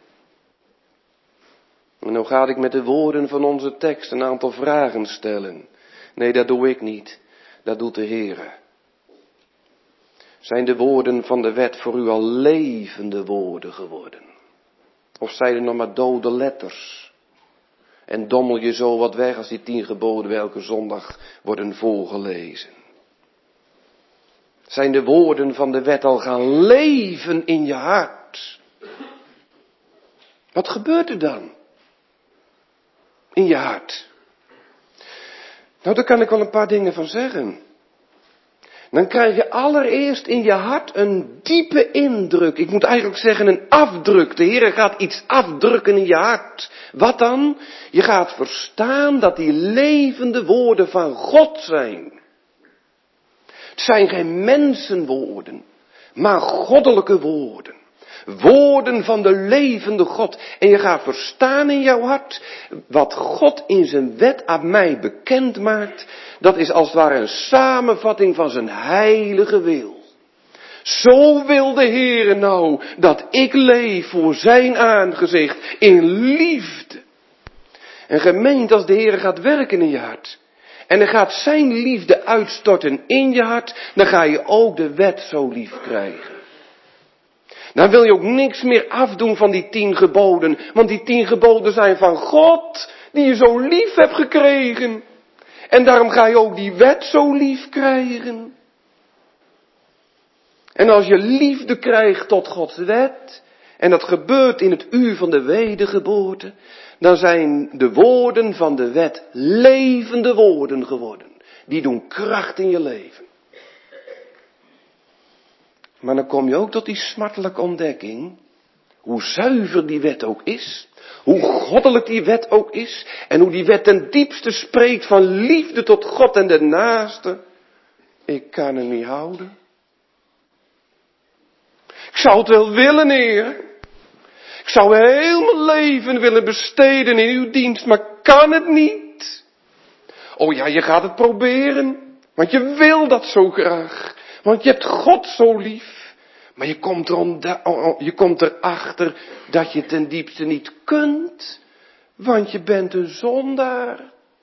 En nou ga ik met de woorden van onze tekst een aantal vragen stellen. Nee, dat doe ik niet. Dat doet de Heere. Zijn de woorden van de wet voor u al levende woorden geworden? Of zijn er nog maar dode letters? En dommel je zo wat weg als die 10 geboden welke zondag worden voorgelezen? Zijn de woorden van de wet al gaan leven in je hart? Wat gebeurt er dan? In je hart? Nou, daar kan ik wel een paar dingen van zeggen. Dan krijg je allereerst in je hart een diepe indruk. Ik moet eigenlijk zeggen een afdruk. De Heer gaat iets afdrukken in je hart. Wat dan? Je gaat verstaan dat die levende woorden van God zijn. Het zijn geen mensenwoorden, maar goddelijke woorden. Woorden van de levende God. En je gaat verstaan in jouw hart wat God in zijn wet aan mij bekend maakt. Dat is als het ware een samenvatting van zijn heilige wil. Zo wil de Heere nou dat ik leef voor zijn aangezicht in liefde. En gemeente, als de Heere gaat werken in je hart. En er gaat zijn liefde uitstorten in je hart. Dan ga je ook de wet zo lief krijgen. Dan wil je ook niks meer afdoen van die 10 geboden. Want die 10 geboden zijn van God. Die je zo lief hebt gekregen. En daarom ga je ook die wet zo lief krijgen. En als je liefde krijgt tot Gods wet. En dat gebeurt in het uur van de wedergeboorte. Dan zijn de woorden van de wet levende woorden geworden. Die doen kracht in je leven. Maar dan kom je ook tot die smartelijke ontdekking. Hoe zuiver die wet ook is. Hoe goddelijk die wet ook is. En hoe die wet ten diepste spreekt van liefde tot God en de naaste. Ik kan hem niet houden. Ik zou het wel willen, Heer. Ik zou heel mijn leven willen besteden in uw dienst, maar kan het niet. Oh ja, je gaat het proberen. Want je wil dat zo graag. Want je hebt God zo lief. Maar je komt erachter dat je ten diepste niet kunt. Want je bent een zondaar.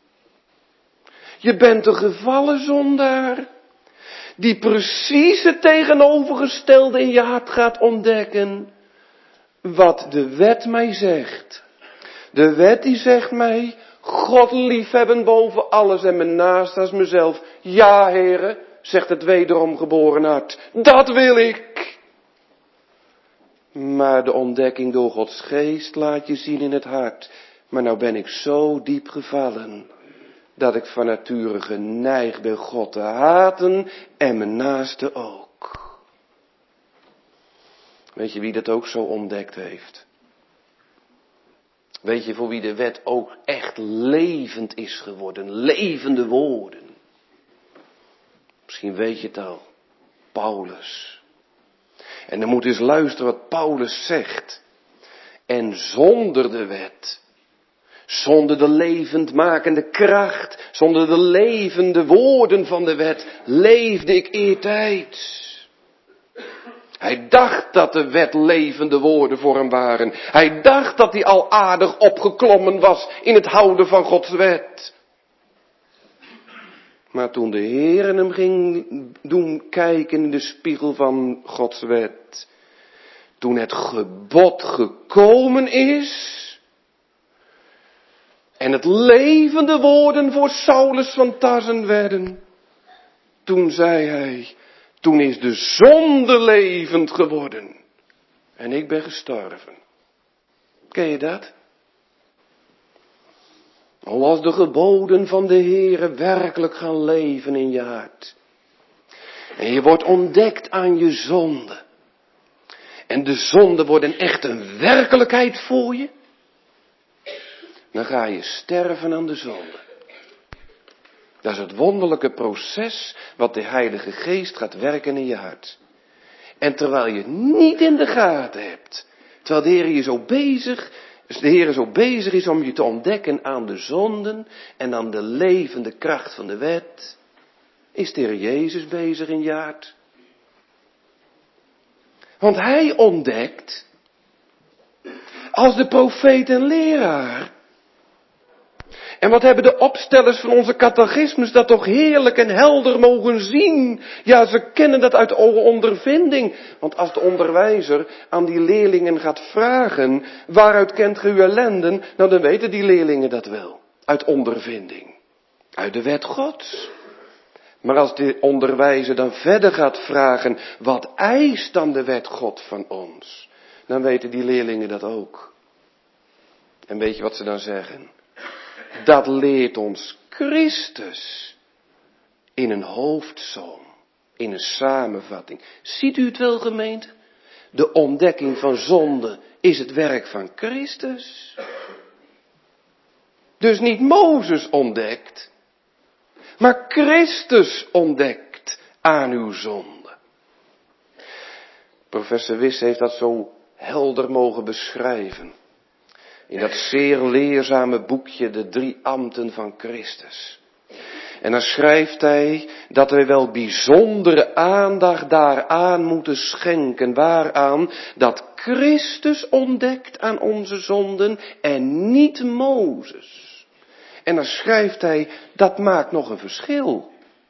Je bent een gevallen zondaar. Die precies het tegenovergestelde in je hart gaat ontdekken. Wat de wet mij zegt. De wet die zegt mij, God liefhebben boven alles en mijn naast als mezelf. Ja, Heere, zegt het wederom geboren hart. Dat wil ik. Maar de ontdekking door Gods geest laat je zien in het hart. Maar nou ben ik zo diep gevallen. Dat ik van nature geneigd ben God te haten en mijn naaste ook. Weet je wie dat ook zo ontdekt heeft? Weet je voor wie de wet ook echt levend is geworden? Levende woorden. Misschien weet je het al. Paulus. En dan moet je eens luisteren wat Paulus zegt. En zonder de wet Zonder de levendmakende kracht, zonder de levende woorden van de wet, leefde ik eertijds. Hij dacht dat de wet levende woorden voor hem waren. Hij dacht dat hij al aardig opgeklommen was in het houden van Gods wet. Maar toen de Heer hem ging doen kijken in de spiegel van Gods wet, toen het gebod gekomen is en het levende woorden voor Saulus van Tarsen werden, toen zei hij, toen is de zonde levend geworden en ik ben gestorven. Ken je dat? Als de geboden van de Heere werkelijk gaan leven in je hart. En je wordt ontdekt aan je zonde. En de zonde wordt echt een werkelijkheid voor je. Dan ga je sterven aan de zonde. Dat is het wonderlijke proces wat de Heilige Geest gaat werken in je hart. En terwijl je het niet in de gaten hebt. Terwijl de Heer zo bezig is om je te ontdekken aan de zonden en aan de levende kracht van de wet, is de Heer Jezus bezig in je hart. Want hij ontdekt, als de profeet en leraar. En wat hebben de opstellers van onze catechismus dat toch heerlijk en helder mogen zien. Ja, ze kennen dat uit ondervinding. Want als de onderwijzer aan die leerlingen gaat vragen, waaruit kent ge uw ellenden? Nou, dan weten die leerlingen dat wel. Uit ondervinding. Uit de wet Gods. Maar als de onderwijzer dan verder gaat vragen, wat eist dan de wet God van ons? Dan weten die leerlingen dat ook. En weet je wat ze dan zeggen? Dat leert ons Christus in een hoofdsom, in een samenvatting. Ziet u het wel, gemeente? De ontdekking van zonde is het werk van Christus. Dus niet Mozes ontdekt, maar Christus ontdekt aan uw zonde. Professor Wiss heeft dat zo helder mogen beschrijven. In dat zeer leerzame boekje, de 3 ambten van Christus. En dan schrijft hij dat wij wel bijzondere aandacht daaraan moeten schenken. Waaraan? Dat Christus ontdekt aan onze zonden en niet Mozes. En dan schrijft hij, dat maakt nog een verschil.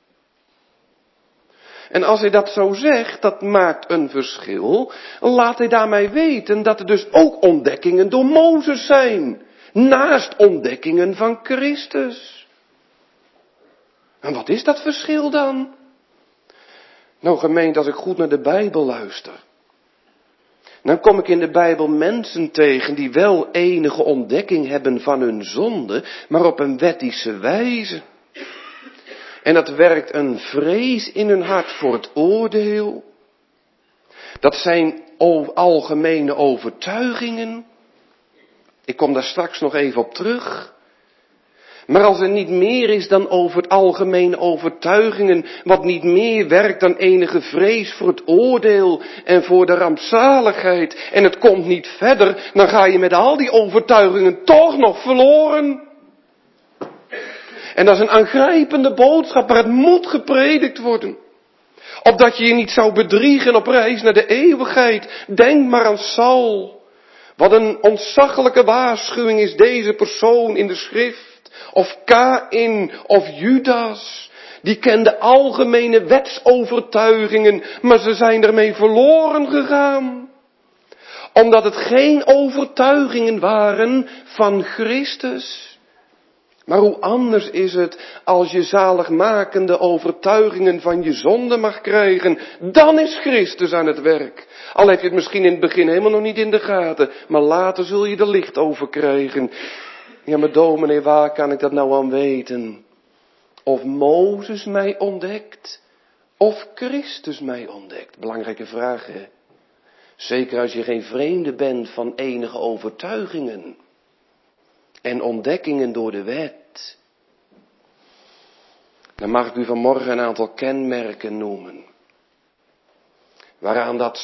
En als hij dat zo zegt, dat maakt een verschil, laat hij daarmee weten dat er dus ook ontdekkingen door Mozes zijn. Naast ontdekkingen van Christus. En wat is dat verschil dan? Nou, gemeente, als ik goed naar de Bijbel luister, dan kom ik in de Bijbel mensen tegen die wel enige ontdekking hebben van hun zonde, maar op een wettische wijze. En dat werkt een vrees in hun hart voor het oordeel. Dat zijn algemene overtuigingen. Ik kom daar straks nog even op terug. Maar als er niet meer is dan over het algemene overtuigingen, wat niet meer werkt dan enige vrees voor het oordeel en voor de rampzaligheid, en het komt niet verder, dan ga je met al die overtuigingen toch nog verloren. En dat is een aangrijpende boodschap, maar het moet gepredikt worden. Opdat je je niet zou bedriegen op reis naar de eeuwigheid. Denk maar aan Saul. Wat een ontzaglijke waarschuwing is deze persoon in de schrift. Of Kaïn of Judas. Die kenden algemene wetsovertuigingen, maar ze zijn ermee verloren gegaan. Omdat het geen overtuigingen waren van Christus. Maar hoe anders is het als je zaligmakende overtuigingen van je zonde mag krijgen. Dan is Christus aan het werk. Al heb je het misschien in het begin helemaal nog niet in de gaten. Maar later zul je er licht over krijgen. Ja, maar dominee, waar kan ik dat nou aan weten? Of Mozes mij ontdekt, of Christus mij ontdekt. Belangrijke vraag, hè? Zeker als je geen vreemde bent van enige overtuigingen. En ontdekkingen door de wet. Dan mag ik u vanmorgen een aantal kenmerken noemen. Waaraan dat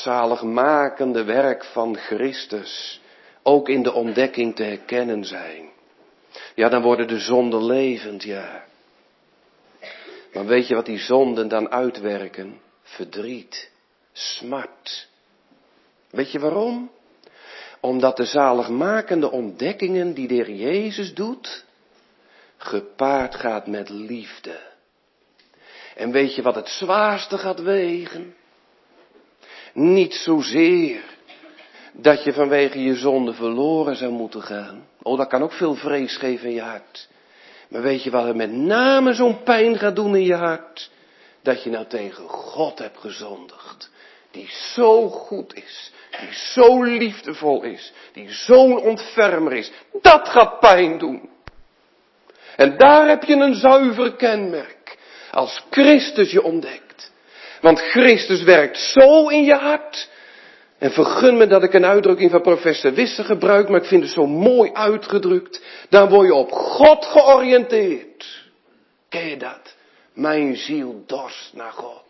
zaligmakende werk van Christus ook in de ontdekking te herkennen zijn. Ja, dan worden de zonden levend, ja. Maar weet je wat die zonden dan uitwerken? Verdriet, smart. Weet je waarom? Omdat de zaligmakende ontdekkingen die de Heer Jezus doet, gepaard gaat met liefde. En weet je wat het zwaarste gaat wegen? Niet zozeer dat je vanwege je zonde verloren zou moeten gaan. Oh, dat kan ook veel vrees geven in je hart. Maar weet je wat er met name zo'n pijn gaat doen in je hart? Dat je nou tegen God hebt gezondigd. Die zo goed is. Die zo liefdevol is. Die zo'n ontfermer is. Dat gaat pijn doen. En daar heb je een zuiver kenmerk. Als Christus je ontdekt. Want Christus werkt zo in je hart. En vergun me dat ik een uitdrukking van professor Wisse gebruik, maar ik vind het zo mooi uitgedrukt. Dan word je op God georiënteerd. Ken je dat? Mijn ziel dorst naar God.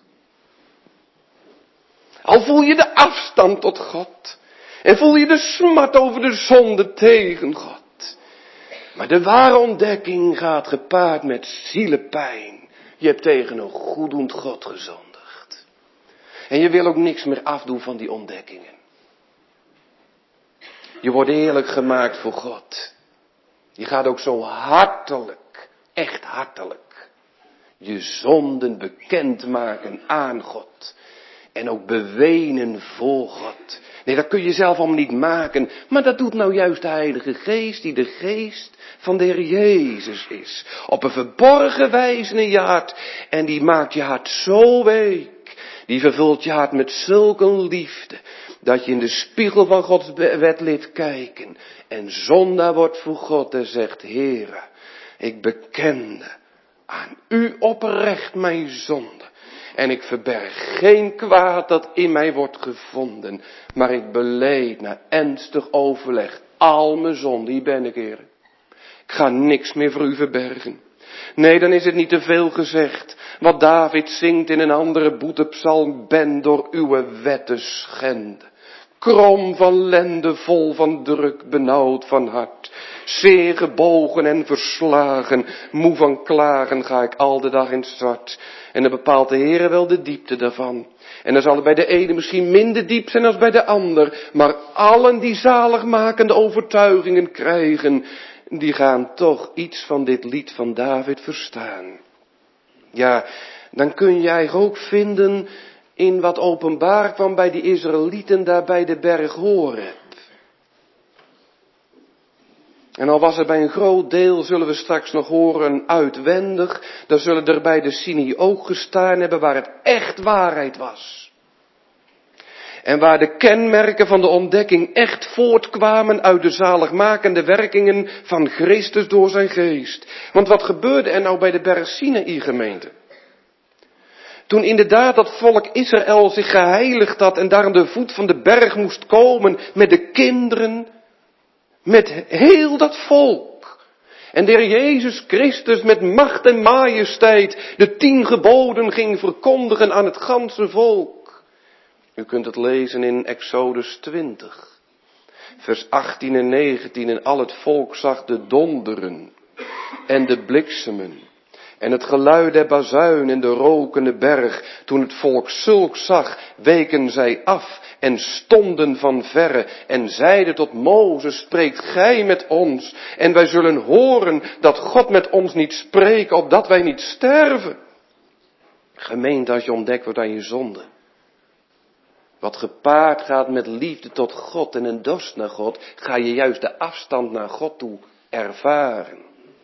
Al voel je de afstand tot God. En voel je de smart over de zonde tegen God. Maar de ware ontdekking gaat gepaard met zielepijn. Je hebt tegen een goeddoend God gezondigd. En je wil ook niks meer afdoen van die ontdekkingen. Je wordt eerlijk gemaakt voor God. Je gaat ook zo hartelijk, echt hartelijk, je zonden bekendmaken aan God. En ook bewenen voor God. Nee, dat kun je zelf allemaal niet maken. Maar dat doet nou juist de Heilige Geest, die de geest van de Heer Jezus is. Op een verborgen wijze in je hart. En die maakt je hart zo week. Die vervult je hart met zulke liefde. Dat je in de spiegel van Gods wet leert kijken. En zondaar wordt voor God en zegt: Heere, ik bekende aan u oprecht mijn zonde. En ik verberg geen kwaad dat in mij wordt gevonden. Maar ik beleed na ernstig overleg al mijn zonden. Hier ben ik, Heer. Ik ga niks meer voor u verbergen. Nee, dan is het niet te veel gezegd. Wat David zingt in een andere boetepsalm. Ben door uw wetten schenden. Krom van lende, vol van druk, benauwd van hart. Zeer gebogen en verslagen, moe van klagen ga ik al de dag in het zwart. En dan bepaalt de Heere wel de diepte daarvan. En dan zal het bij de ene misschien minder diep zijn als bij de ander. Maar allen die zaligmakende overtuigingen krijgen, die gaan toch iets van dit lied van David verstaan. Ja, dan kun jij ook vinden in wat openbaar kwam bij die Israëlieten daar bij de berg Horeb. En al was er bij een groot deel, zullen we straks nog horen, uitwendig, dan zullen er bij de Sinai ook gestaan hebben waar het echt waarheid was. En waar de kenmerken van de ontdekking echt voortkwamen uit de zaligmakende werkingen van Christus door zijn geest. Want wat gebeurde er nou bij de berg Sinai, gemeente? Toen inderdaad dat volk Israël zich geheiligd had en daar aan de voet van de berg moest komen met de kinderen, met heel dat volk. En de Heer Jezus Christus met macht en majesteit de 10 geboden ging verkondigen aan het ganse volk. U kunt het lezen in Exodus 20, vers 18 en 19. En al het volk zag de donderen en de bliksemen. En het geluid der bazuin en de rokende berg. Toen het volk zulks zag, weken zij af en stonden van verre. En zeiden tot Mozes: spreekt gij met ons. En wij zullen horen dat God met ons niet spreekt, opdat wij niet sterven. Gemeente, als je ontdekt wordt aan je zonde. Wat gepaard gaat met liefde tot God en een dorst naar God, ga je juist de afstand naar God toe ervaren.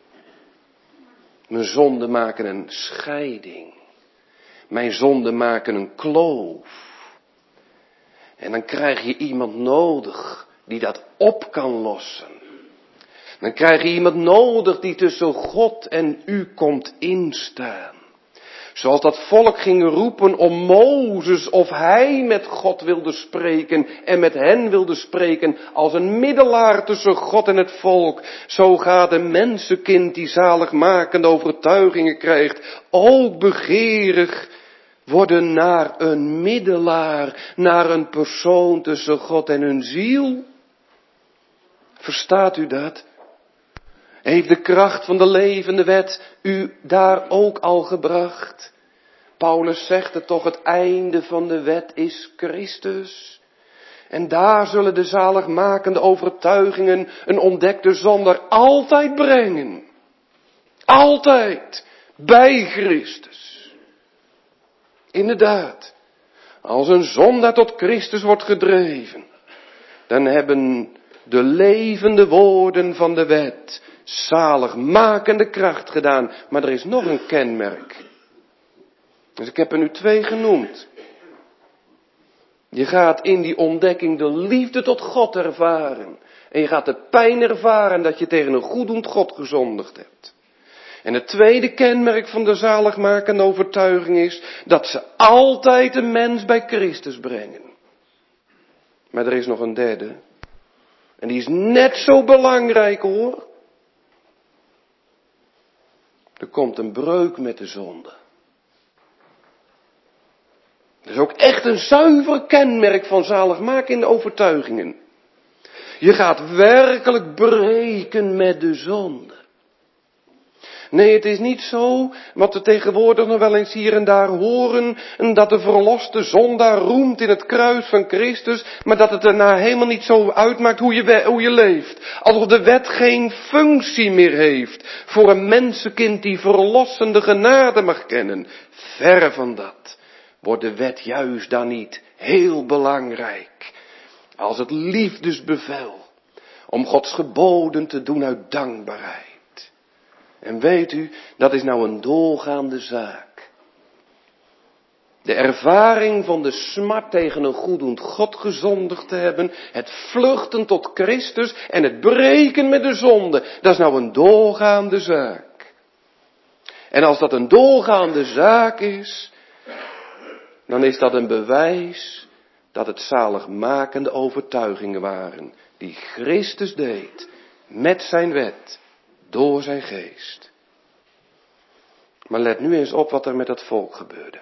Mijn zonden maken een scheiding. Mijn zonden maken een kloof. En dan krijg je iemand nodig die dat op kan lossen. Dan krijg je iemand nodig die tussen God en u komt instaan. Zoals dat volk ging roepen om Mozes of hij met God wilde spreken en met hen wilde spreken als een middelaar tussen God en het volk. Zo gaat een mensenkind die zaligmakende overtuigingen krijgt ook begeerig worden naar een middelaar, naar een persoon tussen God en hun ziel. Verstaat u dat? Heeft de kracht van de levende wet u daar ook al gebracht? Paulus zegt het toch, het einde van de wet is Christus. En daar zullen de zaligmakende overtuigingen een ontdekte zondaar altijd brengen. Altijd bij Christus. Inderdaad, als een zondaar tot Christus wordt gedreven, dan hebben de levende woorden van de wet zaligmakende kracht gedaan. Maar er is nog een kenmerk. Dus ik heb er nu 2 genoemd. Je gaat in die ontdekking de liefde tot God ervaren. En je gaat de pijn ervaren dat je tegen een goeddoend God gezondigd hebt. En het tweede kenmerk van de zaligmakende overtuiging is dat ze altijd een mens bij Christus brengen. Maar er is nog een derde. En die is net zo belangrijk hoor. Er komt een breuk met de zonde. Dat is ook echt een zuiver kenmerk van zaligmakende overtuigingen. Je gaat werkelijk breken met de zonde. Nee, het is niet zo, wat we tegenwoordig nog wel eens hier en daar horen, dat de verloste zondaar roemt in het kruis van Christus, maar dat het daarna helemaal niet zo uitmaakt hoe je leeft. Alsof de wet geen functie meer heeft voor een mensenkind die verlossende genade mag kennen. Verre van dat. Wordt de wet juist dan niet heel belangrijk als het liefdesbevel om Gods geboden te doen uit dankbaarheid. En weet u, dat is nou een doorgaande zaak. De ervaring van de smart tegen een goeddoend God gezondigd te hebben, het vluchten tot Christus en het breken met de zonde, dat is nou een doorgaande zaak. En als dat een doorgaande zaak is, dan is dat een bewijs dat het zaligmakende overtuigingen waren die Christus deed met zijn wet, door zijn geest. Maar let nu eens op wat er met het volk gebeurde.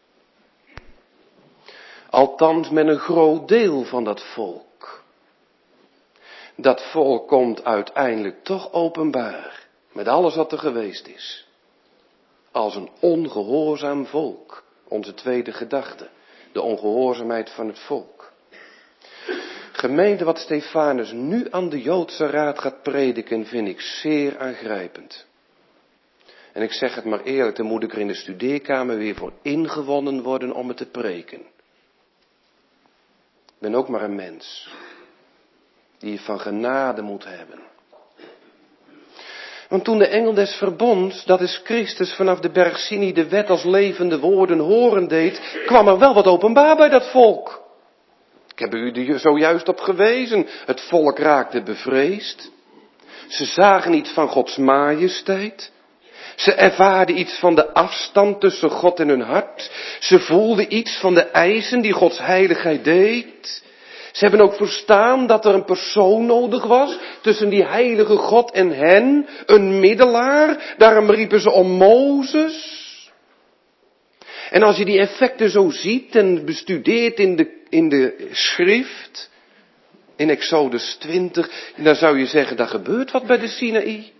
Althans met een groot deel van dat volk. Dat volk komt uiteindelijk toch openbaar met alles wat er geweest is. Als een ongehoorzaam volk. Onze tweede gedachte. De ongehoorzaamheid van het volk. Gemeente, wat Stefanus nu aan de Joodse raad gaat prediken, vind ik zeer aangrijpend. En ik zeg het maar eerlijk, dan moet ik er in de studeerkamer weer voor ingewonnen worden om het te preken. Ik ben ook maar een mens. Die van genade moet hebben. Want toen de engel des verbonds, dat is Christus vanaf de berg Sinai de wet als levende woorden horen deed, kwam er wel wat openbaar bij dat volk. Ik heb u er zojuist op gewezen. Het volk raakte bevreesd. Ze zagen iets van Gods majesteit. Ze ervaarden iets van de afstand tussen God en hun hart. Ze voelden iets van de eisen die Gods heiligheid deed. Ze hebben ook verstaan dat er een persoon nodig was tussen die heilige God en hen. Een middelaar. Daarom riepen ze om Mozes. En als je die effecten zo ziet en bestudeert in de schrift, in Exodus 20, dan zou je zeggen, daar gebeurt wat bij de Sinaï.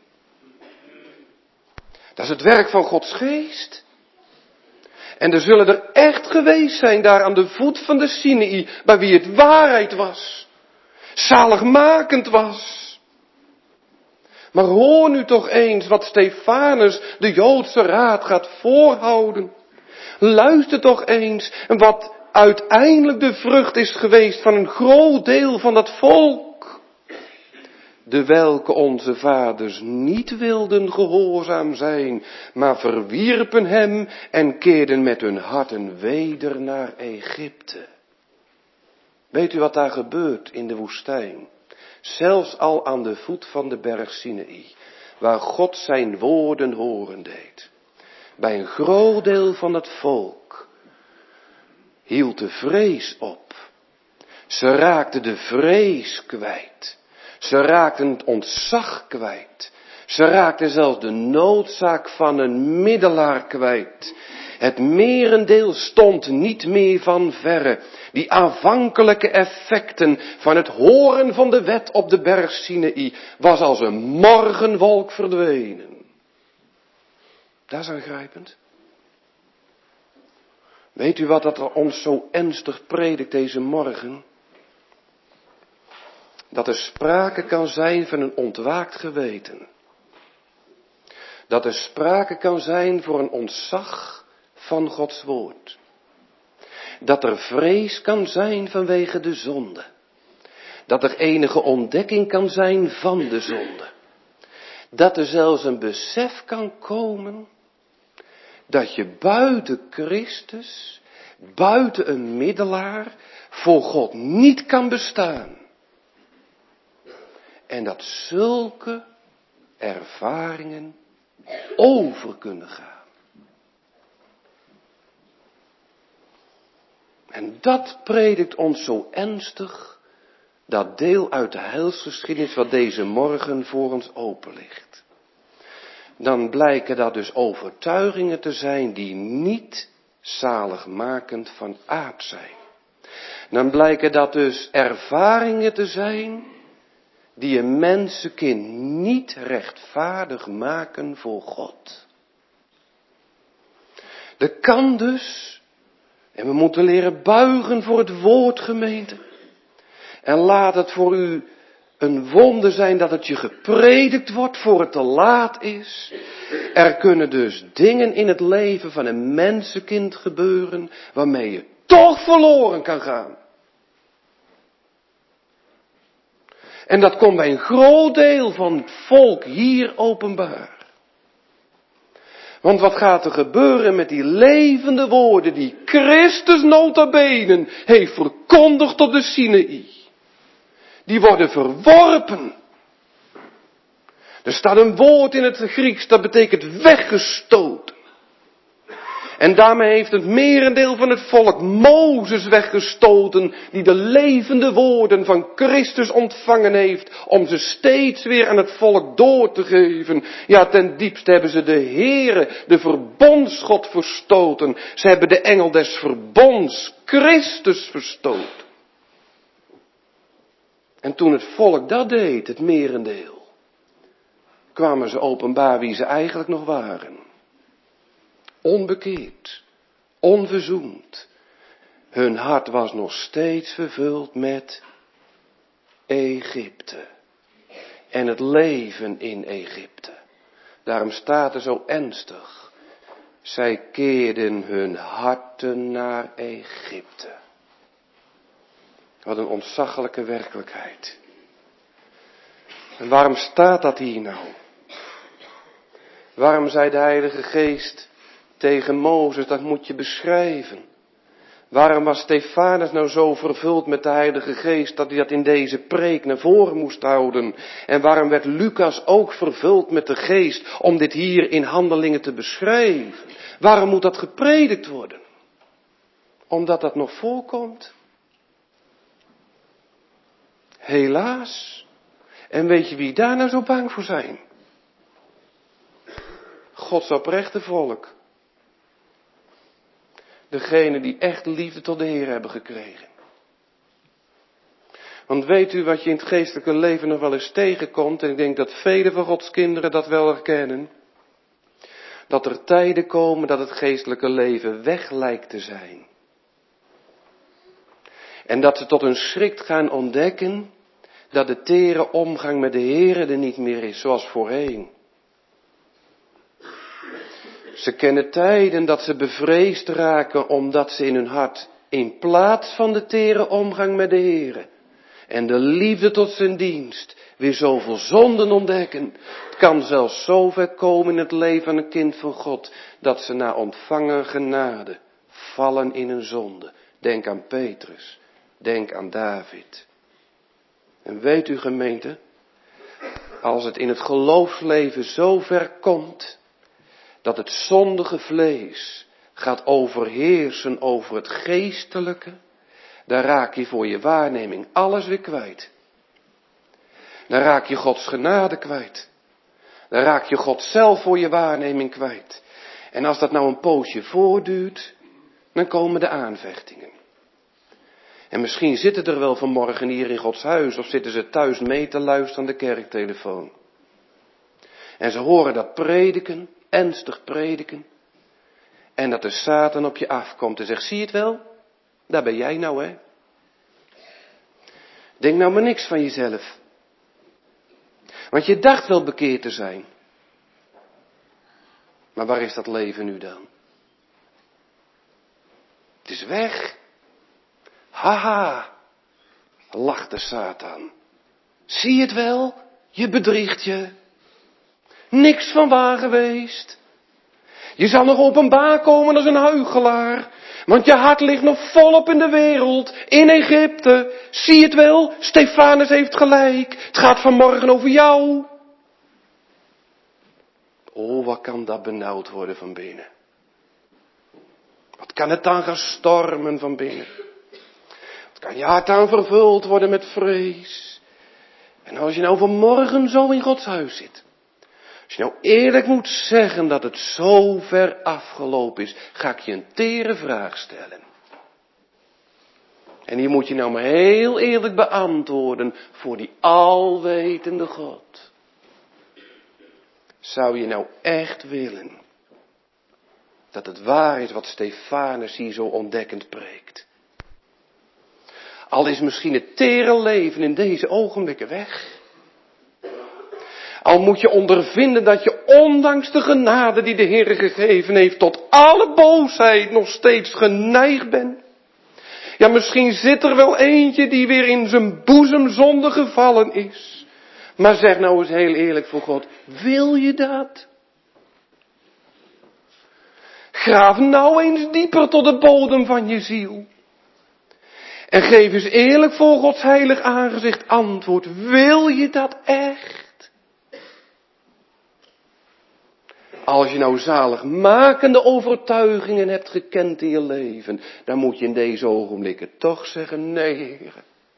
Dat is het werk van Gods geest. En er zullen er echt geweest zijn daar aan de voet van de Sinaï, bij wie het waarheid was. Zaligmakend was. Maar hoor nu toch eens wat Stefanus de Joodse raad gaat voorhouden. Luister toch eens wat uiteindelijk de vrucht is geweest van een groot deel van dat volk. De welke onze vaders niet wilden gehoorzaam zijn, maar verwierpen hem en keerden met hun harten weder naar Egypte. Weet u wat daar gebeurt in de woestijn? Zelfs al aan de voet van de berg Sinaï, waar God zijn woorden horen deed. Bij een groot deel van het volk hield de vrees op. Ze raakten de vrees kwijt. Ze raakten het ontzag kwijt. Ze raakten zelfs de noodzaak van een middelaar kwijt. Het merendeel stond niet meer van verre. Die aanvankelijke effecten van het horen van de wet op de berg Sinaï was als een morgenwolk verdwenen. Dat is aangrijpend. Weet u wat dat er ons zo ernstig predikt deze morgen? Dat er sprake kan zijn van een ontwaakt geweten. Dat er sprake kan zijn voor een ontzag van Gods woord. Dat er vrees kan zijn vanwege de zonde. Dat er enige ontdekking kan zijn van de zonde. Dat er zelfs een besef kan komen dat je buiten Christus, buiten een middelaar, voor God niet kan bestaan. En dat zulke ervaringen over kunnen gaan. En dat predikt ons zo ernstig, dat deel uit de heilsgeschiedenis wat deze morgen voor ons open ligt. Dan blijken dat dus overtuigingen te zijn die niet zaligmakend van aard zijn. Dan blijken dat dus ervaringen te zijn die een mensenkind niet rechtvaardig maken voor God. Er kan dus, en we moeten leren buigen voor het woord, gemeente. En laat het voor u een wonder zijn dat het je gepredikt wordt voor het te laat is. Er kunnen dus dingen in het leven van een mensenkind gebeuren waarmee je toch verloren kan gaan. En dat komt bij een groot deel van het volk hier openbaar. Want wat gaat er gebeuren met die levende woorden die Christus nota bene heeft verkondigd op de Sinaï? Die worden verworpen. Er staat een woord in het Grieks dat betekent weggestoten. En daarmee heeft het merendeel van het volk Mozes weggestoten, die de levende woorden van Christus ontvangen heeft, om ze steeds weer aan het volk door te geven. Ja, ten diepste hebben ze de Heere, de verbondsgod, verstoten. Ze hebben de engel des verbonds, Christus, verstoten. En toen het volk dat deed, het merendeel, kwamen ze openbaar wie ze eigenlijk nog waren. Onbekeerd, onverzoend. Hun hart was nog steeds vervuld met Egypte. En het leven in Egypte. Daarom staat er zo ernstig. Zij keerden hun harten naar Egypte. Wat een ontzaglijke werkelijkheid. En waarom staat dat hier nou? Waarom zei de Heilige Geest tegen Mozes, dat moet je beschrijven? Waarom was Stefanus nou zo vervuld met de Heilige Geest dat hij dat in deze preek naar voren moest houden? En waarom werd Lucas ook vervuld met de Geest om dit hier in Handelingen te beschrijven? Waarom moet dat gepredikt worden? Omdat dat nog voorkomt. Helaas. En weet je wie daar nou zo bang voor zijn? Gods oprechte volk. Degene die echt liefde tot de Heer hebben gekregen. Want weet u wat je in het geestelijke leven nog wel eens tegenkomt? En ik denk dat vele van Gods kinderen dat wel herkennen. Dat er tijden komen dat het geestelijke leven weg lijkt te zijn. En dat ze tot hun schrik gaan ontdekken dat de tere omgang met de Heer er niet meer is zoals voorheen. Ze kennen tijden dat ze bevreesd raken omdat ze in hun hart in plaats van de tere omgang met de Heer en de liefde tot zijn dienst weer zoveel zonden ontdekken. Het kan zelfs zo ver komen in het leven van een kind van God dat ze na ontvangen genade vallen in een zonde. Denk aan Petrus, denk aan David. En weet u, gemeente, als het in het geloofsleven zo ver komt dat het zondige vlees gaat overheersen over het geestelijke, dan raak je voor je waarneming alles weer kwijt. Dan raak je Gods genade kwijt. Dan raak je God zelf voor je waarneming kwijt. En als dat nou een poosje voortduurt, dan komen de aanvechtingen. En misschien zitten er wel vanmorgen hier in Gods huis, of zitten ze thuis mee te luisteren aan de kerktelefoon. En ze horen dat prediken, ernstig prediken. En dat de Satan op je afkomt en zegt, zie je het wel? Daar ben jij nou, hè? Denk nou maar niks van jezelf. Want je dacht wel bekeerd te zijn. Maar waar is dat leven nu dan? Het is weg. Haha, lacht de Satan. Zie je het wel? Je bedriegt je. Niks van waar geweest. Je zal nog openbaar komen als een huichelaar. Want je hart ligt nog volop in de wereld, in Egypte. Zie je het wel? Stefanus heeft gelijk. Het gaat vanmorgen over jou. Oh, wat kan dat benauwd worden van binnen. Wat kan het dan gaan stormen van binnen. Wat kan je hart dan vervuld worden met vrees. En als je nou vanmorgen zo in Gods huis zit. Als je nou eerlijk moet zeggen dat het zo ver afgelopen is, ga ik je een tere vraag stellen. En die moet je nou maar heel eerlijk beantwoorden voor die alwetende God. Zou je nou echt willen dat het waar is wat Stefanus hier zo ontdekkend preekt? Al is misschien het tere leven in deze ogenblikken weg. Al moet je ondervinden dat je ondanks de genade die de Heer gegeven heeft tot alle boosheid nog steeds geneigd bent. Ja, misschien zit er wel eentje die weer in zijn boezem zonde gevallen is. Maar zeg nou eens heel eerlijk voor God, wil je dat? Graaf nou eens dieper tot de bodem van je ziel. En geef eens eerlijk voor Gods heilig aangezicht antwoord. Wil je dat echt? Als je nou zaligmakende overtuigingen hebt gekend in je leven, dan moet je in deze ogenblikken toch zeggen, nee Heer.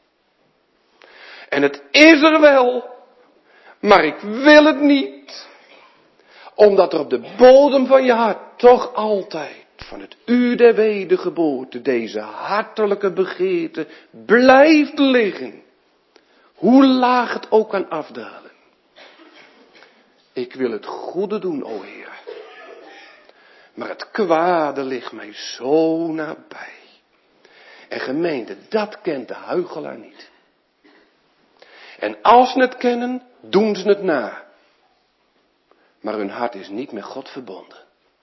En het is er wel, maar ik wil het niet. Omdat er op de bodem van je hart toch altijd van het uur der wedergeboorte deze hartelijke begeerte blijft liggen. Hoe laag het ook kan afdalen. Ik wil het goede doen, o Heer. Maar het kwade ligt mij zo nabij. En gemeente, dat kent de huichelaar niet. En als ze het kennen, doen ze het na. Maar hun hart is niet met God verbonden.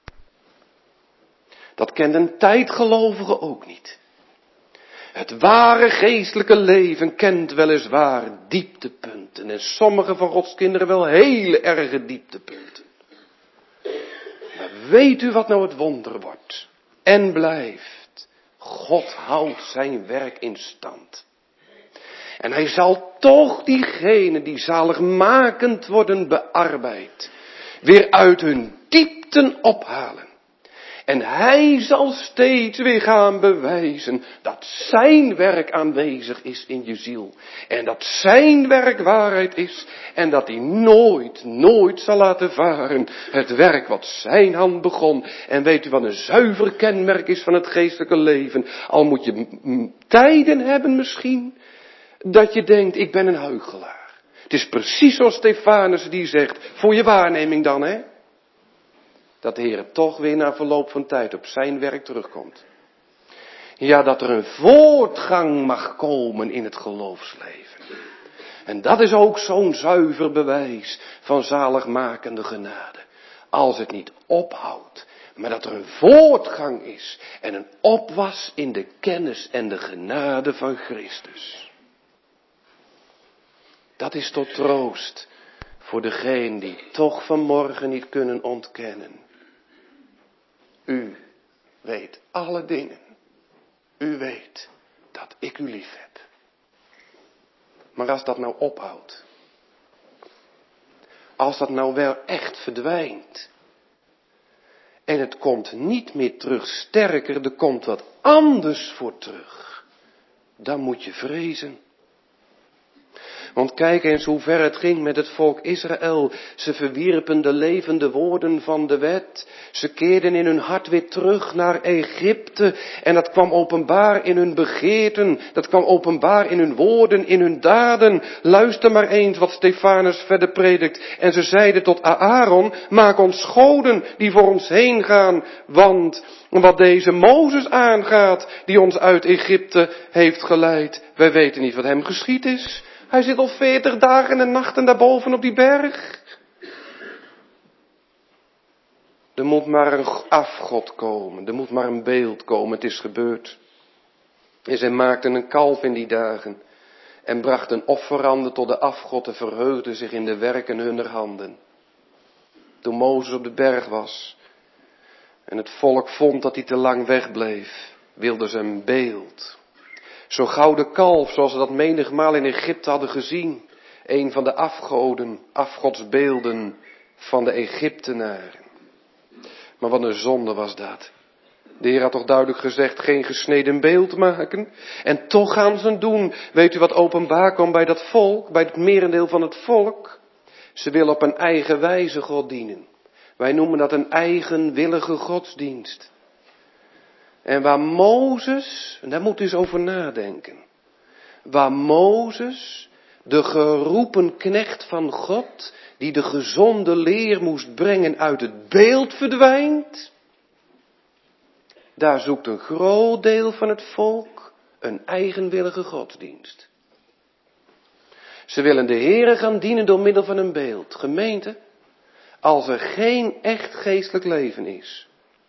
Dat kent een tijdgelovige ook niet. Het ware geestelijke leven kent weliswaar dieptepunten. En sommige van Gods kinderen wel hele erge dieptepunten. Maar weet u wat nou het wonder wordt? En blijft. God houdt zijn werk in stand. En hij zal toch diegenen die zaligmakend worden bearbeid, weer uit hun diepten ophalen. En hij zal steeds weer gaan bewijzen dat zijn werk aanwezig is in je ziel. En dat zijn werk waarheid is. En dat hij nooit zal laten varen het werk wat zijn hand begon. En weet u wat een zuiver kenmerk is van het geestelijke leven? Al moet je tijden hebben misschien, dat je denkt, ik ben een huichelaar. Het is precies zoals Stefanus die zegt, voor je waarneming dan hè. Dat de Heer toch weer na verloop van tijd op zijn werk terugkomt. Ja, dat er een voortgang mag komen in het geloofsleven. En dat is ook zo'n zuiver bewijs van zaligmakende genade. Als het niet ophoudt, maar dat er een voortgang is en een opwas in de kennis en de genade van Christus. Dat is tot troost voor degenen die toch vanmorgen niet kunnen ontkennen. U weet alle dingen. U weet dat ik u lief heb. Maar als dat nou ophoudt. Als dat nou wel echt verdwijnt. En het komt niet meer terug sterker, er komt wat anders voor terug. Dan moet je vrezen. Want kijk eens hoe ver het ging met het volk Israël. Ze verwierpen de levende woorden van de wet. Ze keerden in hun hart weer terug naar Egypte. En dat kwam openbaar in hun begeerten. Dat kwam openbaar in hun woorden, in hun daden. Luister maar eens wat Stefanus verder predikt. En ze zeiden tot Aaron, maak ons goden die voor ons heen gaan. Want wat deze Mozes aangaat, die ons uit Egypte heeft geleid. Wij weten niet wat hem geschied is. Hij zit al 40 dagen en nachten daarboven op die berg. Er moet maar een afgod komen. Er moet maar een beeld komen. Het is gebeurd. En zij maakten een kalf in die dagen. En brachten offeranden tot de afgod en verheugden zich in de werken hunner handen. Toen Mozes op de berg was. En het volk vond dat hij te lang wegbleef. Wilden ze een beeld. Zo'n gouden kalf, zoals ze dat menigmaal in Egypte hadden gezien. Een van de afgoden, afgodsbeelden van de Egyptenaren. Maar wat een zonde was dat. De Heer had toch duidelijk gezegd, geen gesneden beeld maken. En toch gaan ze het doen. Weet u wat openbaar kwam bij dat volk, bij het merendeel van het volk? Ze willen op een eigen wijze God dienen. Wij noemen dat een eigenwillige godsdienst. En waar Mozes, en daar moet u eens over nadenken. Waar Mozes, de geroepen knecht van God, die de gezonde leer moest brengen uit het beeld verdwijnt. Daar zoekt een groot deel van het volk een eigenwillige godsdienst. Ze willen de Heere gaan dienen door middel van een beeld. Gemeente, als er geen echt geestelijk leven is.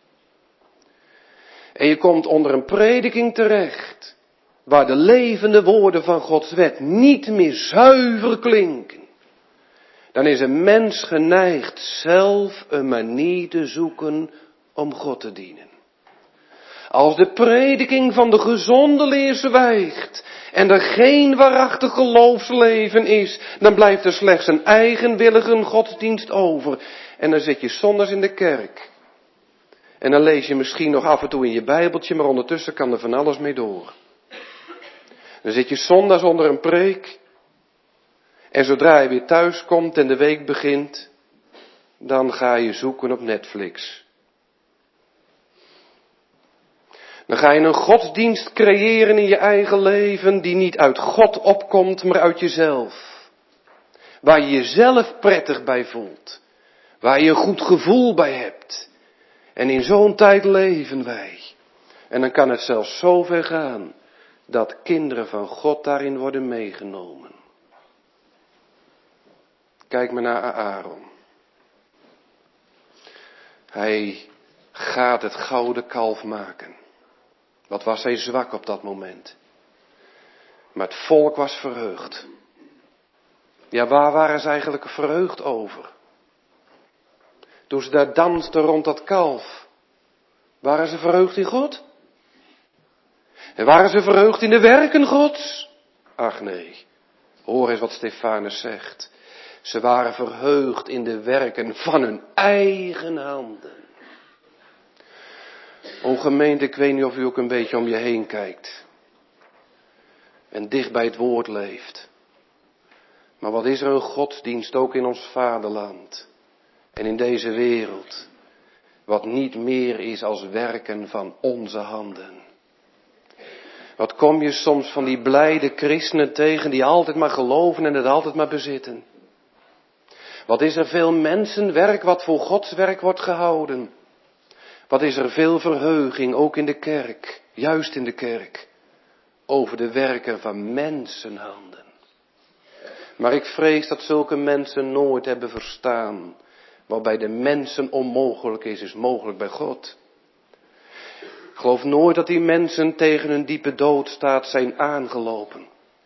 En je komt onder een prediking terecht, waar de levende woorden van Gods wet niet meer zuiver klinken. Dan is een mens geneigd zelf een manier te zoeken om God te dienen. Als de prediking van de gezonde leer zwijgt en er geen waarachtig geloofsleven is, dan blijft er slechts een eigenwillige godsdienst over. En dan zit je zondags in de kerk. En dan lees je misschien nog af en toe in je Bijbeltje, maar ondertussen kan er van alles mee door. Dan zit je zondags onder een preek. En zodra je weer thuis komt en de week begint, dan ga je zoeken op Netflix. Dan ga je een godsdienst creëren in je eigen leven die niet uit God opkomt, maar uit jezelf. Waar je jezelf prettig bij voelt. Waar je een goed gevoel bij hebt. En in zo'n tijd leven wij. En dan kan het zelfs zo ver gaan dat kinderen van God daarin worden meegenomen. Kijk maar naar Aaron. Hij gaat het gouden kalf maken. Wat was hij zwak op dat moment. Maar het volk was verheugd. Ja, waar waren ze eigenlijk verheugd over? Toen ze daar dansten rond dat kalf. Waren ze verheugd in God? En waren ze verheugd in de werken Gods? Ach nee, hoor eens wat Stefanus zegt. Ze waren verheugd in de werken van hun eigen handen. O gemeente, ik weet niet of u ook een beetje om je heen kijkt. En dicht bij het woord leeft. Maar wat is er een godsdienst ook in ons vaderland. En in deze wereld. Wat niet meer is als werken van onze handen. Wat kom je soms van die blijde christenen tegen die altijd maar geloven en het altijd maar bezitten. Wat is er veel mensenwerk wat voor Gods werk wordt gehouden. Wat is er veel verheuging ook in de kerk, juist in de kerk. Over de werken van mensenhanden. Maar ik vrees dat zulke mensen nooit hebben verstaan. Wat bij de mensen onmogelijk is mogelijk bij God. Ik geloof nooit dat die mensen tegen hun diepe doodstaat zijn aangelopen.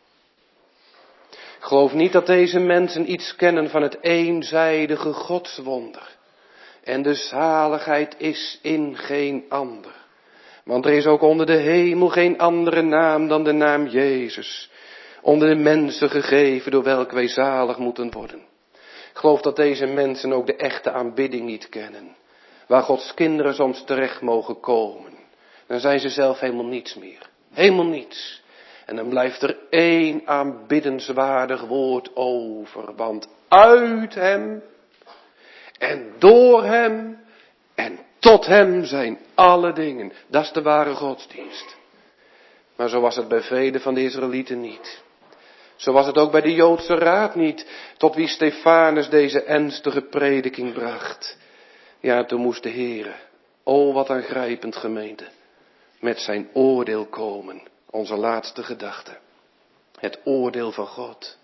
Ik geloof niet dat deze mensen iets kennen van het eenzijdige godswonder. En de zaligheid is in geen ander. Want er is ook onder de hemel geen andere naam dan de naam Jezus. Onder de mensen gegeven door welke wij zalig moeten worden. Ik geloof dat deze mensen ook de echte aanbidding niet kennen. Waar Gods kinderen soms terecht mogen komen. Dan zijn ze zelf helemaal niets meer. Helemaal niets. En dan blijft er één aanbiddenswaardig woord over. Want uit hem en door hem en tot hem zijn alle dingen. Dat is de ware godsdienst. Maar zo was het bij velen van de Israëlieten niet. Zo was het ook bij de Joodse raad niet, tot wie Stefanus deze ernstige prediking bracht. Ja, toen moest de Heere, o wat aangrijpend gemeente, met zijn oordeel komen. Onze laatste gedachte. Het oordeel van God.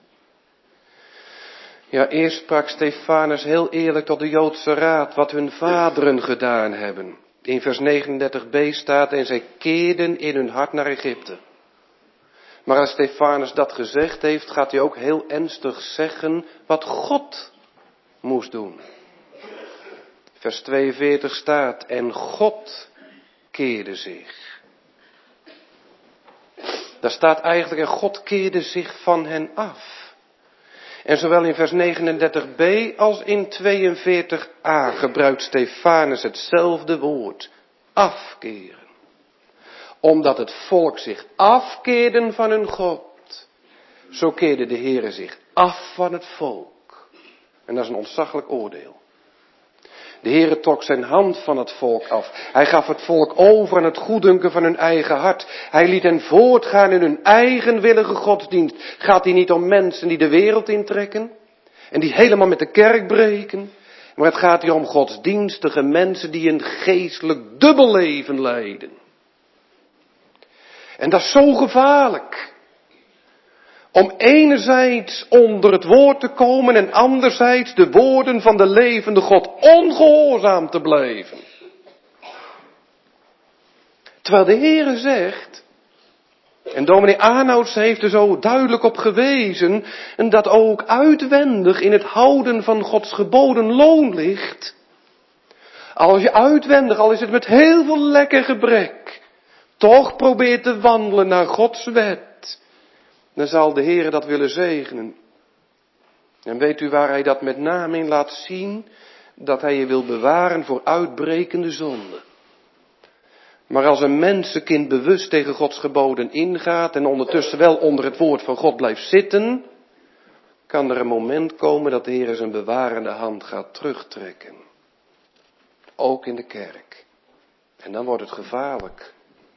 Ja, eerst sprak Stefanus heel eerlijk tot de Joodse raad wat hun vaderen gedaan hebben. In vers 39b staat, en zij keerden in hun hart naar Egypte. Maar als Stefanus dat gezegd heeft, gaat hij ook heel ernstig zeggen wat God moest doen. Vers 42 staat, en God keerde zich. Daar staat eigenlijk, en God keerde zich van hen af. En zowel in vers 39b als in 42a gebruikt Stefanus hetzelfde woord, afkeren. Omdat het volk zich afkeerde van hun God, zo keerde de Heere zich af van het volk. En dat is een ontzaglijk oordeel. De Heere trok zijn hand van het volk af. Hij gaf het volk over aan het goeddunken van hun eigen hart. Hij liet hen voortgaan in hun eigenwillige godsdienst. Gaat hij niet om mensen die de wereld intrekken en die helemaal met de kerk breken. Maar het gaat hier om godsdienstige mensen die een geestelijk dubbelleven leiden. En dat is zo gevaarlijk. Om enerzijds onder het woord te komen en anderzijds de woorden van de levende God ongehoorzaam te blijven. Terwijl de Heere zegt, en dominee Arnouds heeft er zo duidelijk op gewezen, en dat ook uitwendig in het houden van Gods geboden loon ligt. Als je uitwendig, al is het met heel veel lekker gebrek, toch probeert te wandelen naar Gods wet, dan zal de Heere dat willen zegenen. En weet u waar hij dat met name in laat zien? Dat hij je wil bewaren voor uitbrekende zonde. Maar als een mensenkind bewust tegen Gods geboden ingaat en ondertussen wel onder het woord van God blijft zitten, kan er een moment komen dat de Heer zijn bewarende hand gaat terugtrekken. Ook in de kerk. En dan wordt het gevaarlijk.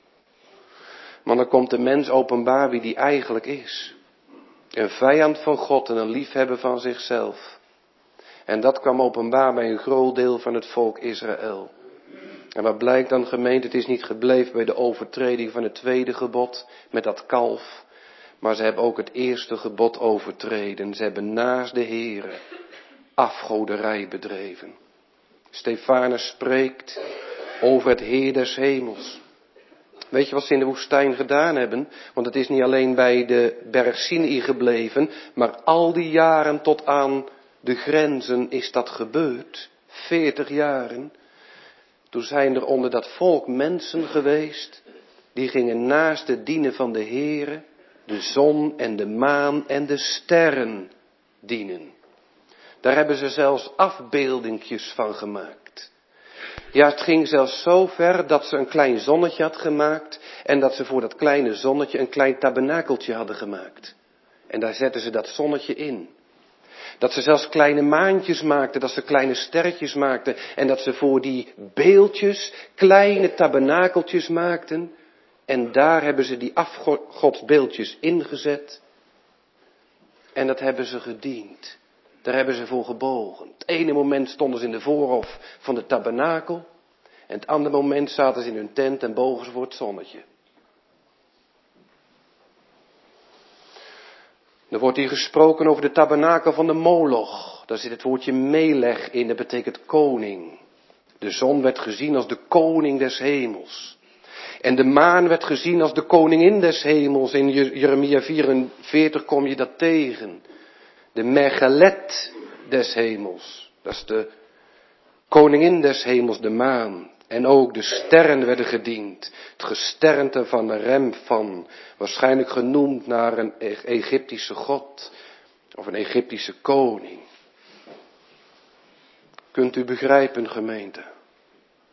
Want dan komt de mens openbaar wie die eigenlijk is. Een vijand van God en een liefhebber van zichzelf. En dat kwam openbaar bij een groot deel van het volk Israël. En wat blijkt dan, gemeente, het is niet gebleven bij de overtreding van het tweede gebod met dat kalf. Maar ze hebben ook het eerste gebod overtreden. Ze hebben naast de Heere afgoderij bedreven. Stefanus spreekt over het Heer des hemels. Weet je wat ze in de woestijn gedaan hebben? Want het is niet alleen bij de berg Sinai gebleven, maar al die jaren tot aan de grenzen is dat gebeurd. 40 jaren. Toen zijn er onder dat volk mensen geweest, die gingen naast het dienen van de Heere, de zon en de maan en de sterren dienen. Daar hebben ze zelfs afbeeldingjes van gemaakt. Ja, het ging zelfs zo ver dat ze een klein zonnetje had gemaakt en dat ze voor dat kleine zonnetje een klein tabernakeltje hadden gemaakt. En daar zetten ze dat zonnetje in. Dat ze zelfs kleine maantjes maakten, dat ze kleine sterretjes maakten en dat ze voor die beeldjes kleine tabernakeltjes maakten. En daar hebben ze die afgodsbeeldjes ingezet en dat hebben ze gediend. Daar hebben ze voor gebogen. Het ene moment stonden ze in de voorhof van de tabernakel. En het andere moment zaten ze in hun tent en bogen ze voor het zonnetje. Er wordt hier gesproken over de tabernakel van de Moloch. Daar zit het woordje melech in, dat betekent koning. De zon werd gezien als de koning des hemels. En de maan werd gezien als de koningin des hemels. In Jeremia 44 kom je dat tegen. De Megalet des hemels. Dat is de koningin des hemels, de maan. En ook de sterren werden gediend. Het gesternte van de Remphan. Waarschijnlijk genoemd naar een Egyptische god. Of een Egyptische koning. Kunt u begrijpen, gemeente?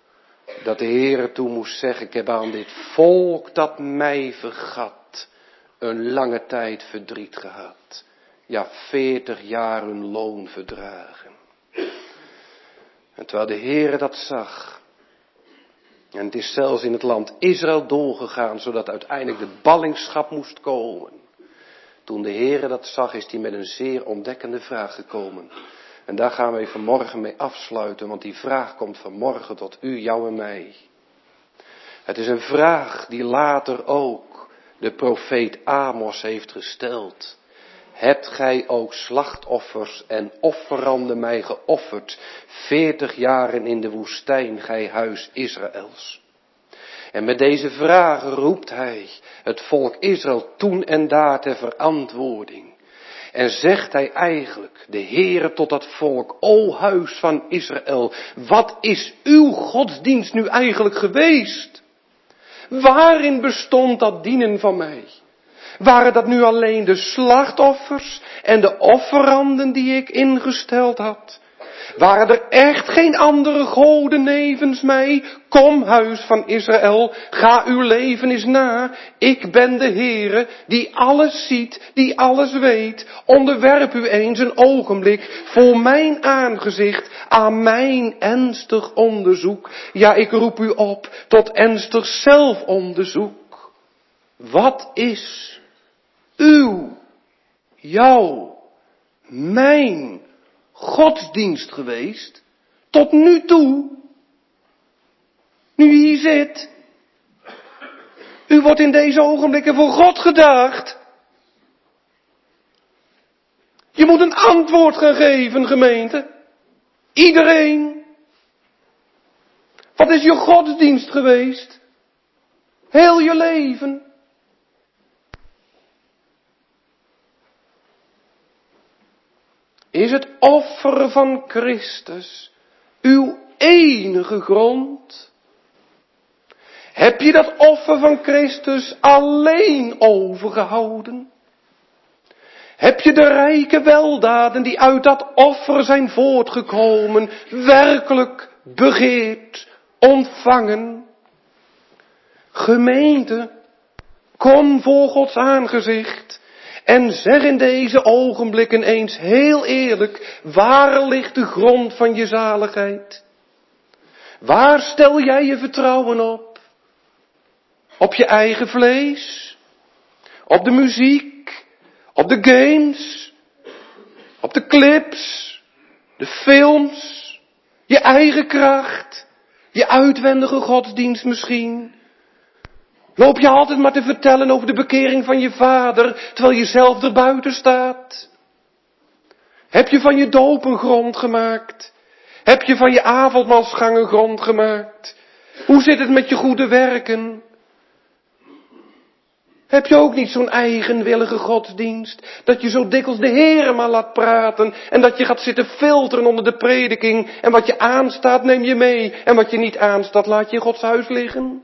Dat de Heere toen moest zeggen, ik heb aan dit volk dat mij vergat een lange tijd verdriet gehad. Ja, 40 jaar hun loon verdragen. En terwijl de Heere dat zag, en het is zelfs in het land Israël doorgegaan, zodat uiteindelijk de ballingschap moest komen. Toen de Heere dat zag, is hij met een zeer ontdekkende vraag gekomen. En daar gaan we vanmorgen mee afsluiten, want die vraag komt vanmorgen tot u, jou en mij. Het is een vraag die later ook de profeet Amos heeft gesteld. Hebt gij ook slachtoffers en offeranden mij geofferd, 40 jaren in de woestijn, gij huis Israëls? En met deze vraag roept hij het volk Israël toen en daar ter verantwoording. En zegt hij eigenlijk, de Heere tot dat volk, o huis van Israël, wat is uw godsdienst nu eigenlijk geweest? Waarin bestond dat dienen van mij? Waren dat nu alleen de slachtoffers en de offeranden die ik ingesteld had? Waren er echt geen andere goden nevens mij? Kom, huis van Israël, ga uw leven eens na. Ik ben de Heere, die alles ziet, die alles weet. Onderwerp u eens een ogenblik voor mijn aangezicht aan mijn ernstig onderzoek. Ja, ik roep u op tot ernstig zelfonderzoek. Wat is jouw, mijn godsdienst geweest, tot nu toe, nu u hier zit? U wordt in deze ogenblikken voor God gedaagd. Je moet een antwoord gaan geven, gemeente. Iedereen. Wat is je godsdienst geweest? Heel je leven. Is het offeren van Christus uw enige grond? Heb je dat offer van Christus alleen overgehouden? Heb je de rijke weldaden die uit dat offer zijn voortgekomen werkelijk begeerd, ontvangen? Gemeente, kom voor Gods aangezicht. En zeg in deze ogenblikken eens heel eerlijk, waar ligt de grond van je zaligheid? Waar stel jij je vertrouwen op? Op je eigen vlees? Op de muziek? Op de games? Op de clips? De films? Je eigen kracht? Je uitwendige godsdienst misschien? Loop je altijd maar te vertellen over de bekering van je vader, terwijl je zelf er buiten staat? Heb je van je doop een grond gemaakt? Heb je van je avondmaalsgang een grond gemaakt? Hoe zit het met je goede werken? Heb je ook niet zo'n eigenwillige godsdienst, dat je zo dikwijls de Heere maar laat praten en dat je gaat zitten filteren onder de prediking en wat je aanstaat neem je mee en wat je niet aanstaat laat je in Gods huis liggen?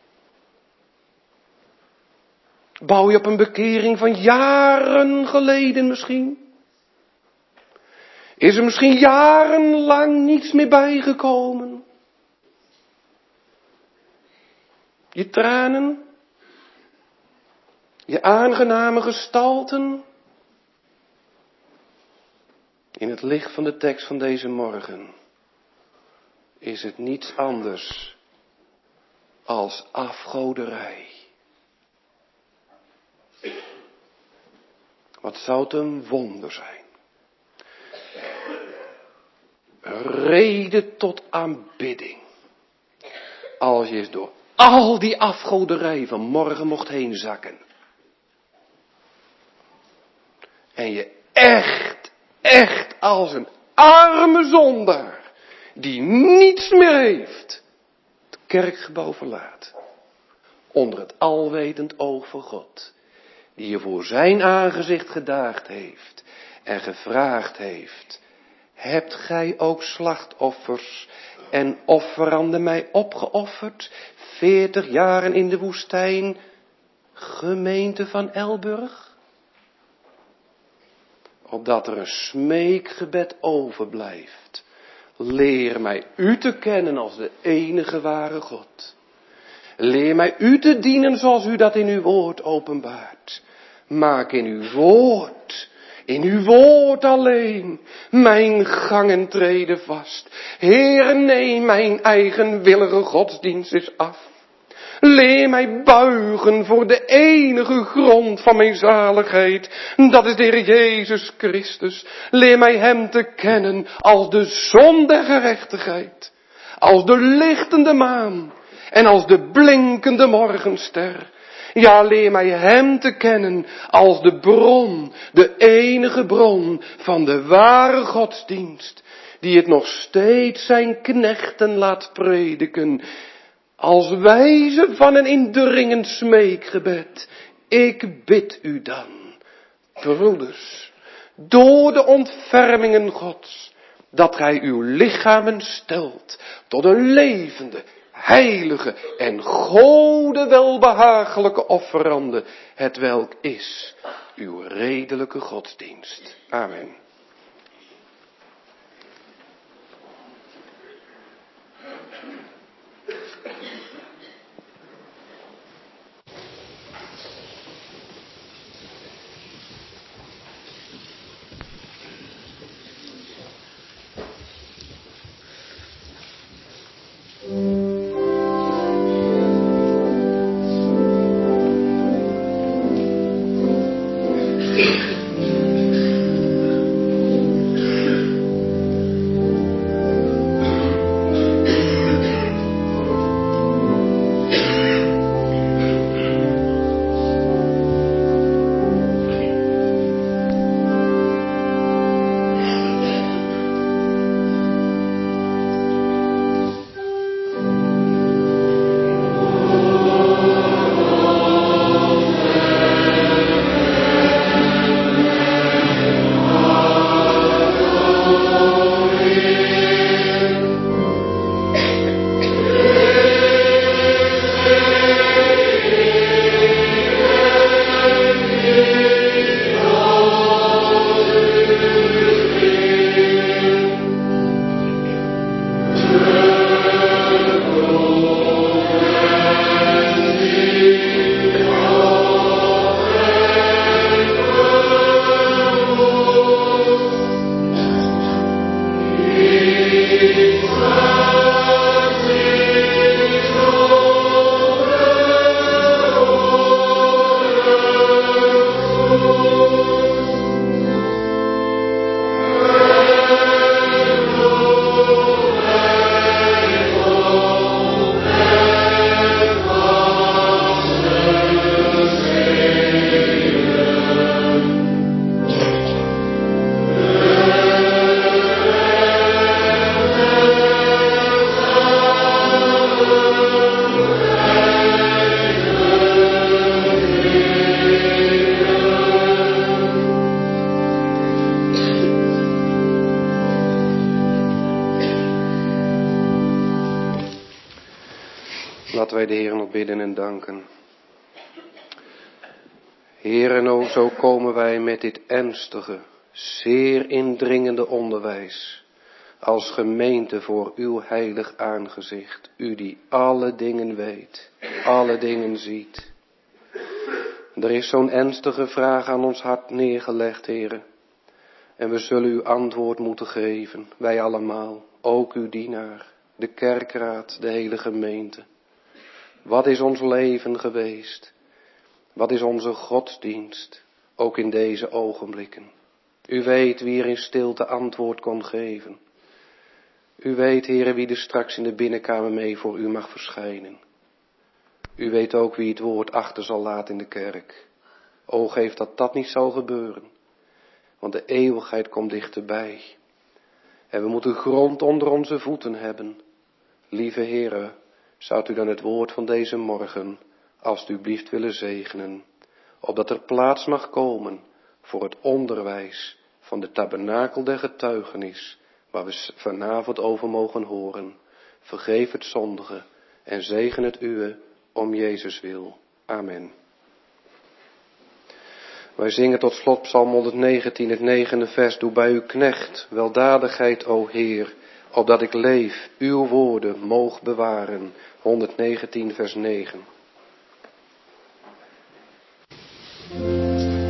Bouw je op een bekering van jaren geleden misschien? Is er misschien jarenlang niets meer bijgekomen? Je tranen? Je aangename gestalten? In het licht van de tekst van deze morgen is het niets anders als afgoderij. Wat zou het een wonder zijn. Reden tot aanbidding. Als je eens door al die afgoderij van morgen mocht heen zakken. En je echt als een arme zondaar, die niets meer heeft, het kerkgebouw verlaat. Onder het alwetend oog van God. Die je voor zijn aangezicht gedaagd heeft en gevraagd heeft. Hebt gij ook slachtoffers en offeranden mij opgeofferd? 40 jaren in de woestijn, gemeente van Elburg? Opdat er een smeekgebed overblijft. Leer mij u te kennen als de enige ware God. Leer mij u te dienen zoals u dat in uw woord openbaart. Maak in uw woord alleen, mijn gang en treden vast. Heere, neem mijn eigenwillige godsdienst eens af. Leer mij buigen voor de enige grond van mijn zaligheid. Dat is de Heer Jezus Christus. Leer mij hem te kennen als de zon der gerechtigheid. Als de lichtende maan en als de blinkende morgenster. Ja, leer mij hem te kennen als de bron, de enige bron van de ware godsdienst. Die het nog steeds zijn knechten laat prediken. Als wijze van een indringend smeekgebed. Ik bid u dan, broeders, door de ontfermingen Gods, dat gij uw lichamen stelt tot een levende, heilige en Gode welbehagelijke offerande, hetwelk is uw redelijke godsdienst. Amen. Laten wij de Heer nog bidden en danken. Heer, en o zo komen wij met dit ernstige, zeer indringende onderwijs als gemeente voor uw heilig aangezicht. U die alle dingen weet, alle dingen ziet. Er is zo'n ernstige vraag aan ons hart neergelegd, Heer. En we zullen u antwoord moeten geven, wij allemaal, ook uw dienaar, de kerkraad, de hele gemeente. Wat is ons leven geweest? Wat is onze godsdienst, ook in deze ogenblikken? U weet wie er in stilte antwoord kon geven. U weet, Heere, wie er straks in de binnenkamer mee voor u mag verschijnen. U weet ook wie het woord achter zal laten in de kerk. O, geef dat dat niet zal gebeuren, want de eeuwigheid komt dichterbij. En we moeten grond onder onze voeten hebben. Lieve Heere, zou u dan het woord van deze morgen alstublieft willen zegenen, opdat er plaats mag komen voor het onderwijs van de tabernakel der getuigenis, waar we vanavond over mogen horen. Vergeef het zondige en zegen het uwe om Jezus wil. Amen. Wij zingen tot slot Psalm 119, het 9e vers. Doe bij uw knecht weldadigheid, o Heer, opdat ik leef, uw woorden moog bewaren. 119 vers 9.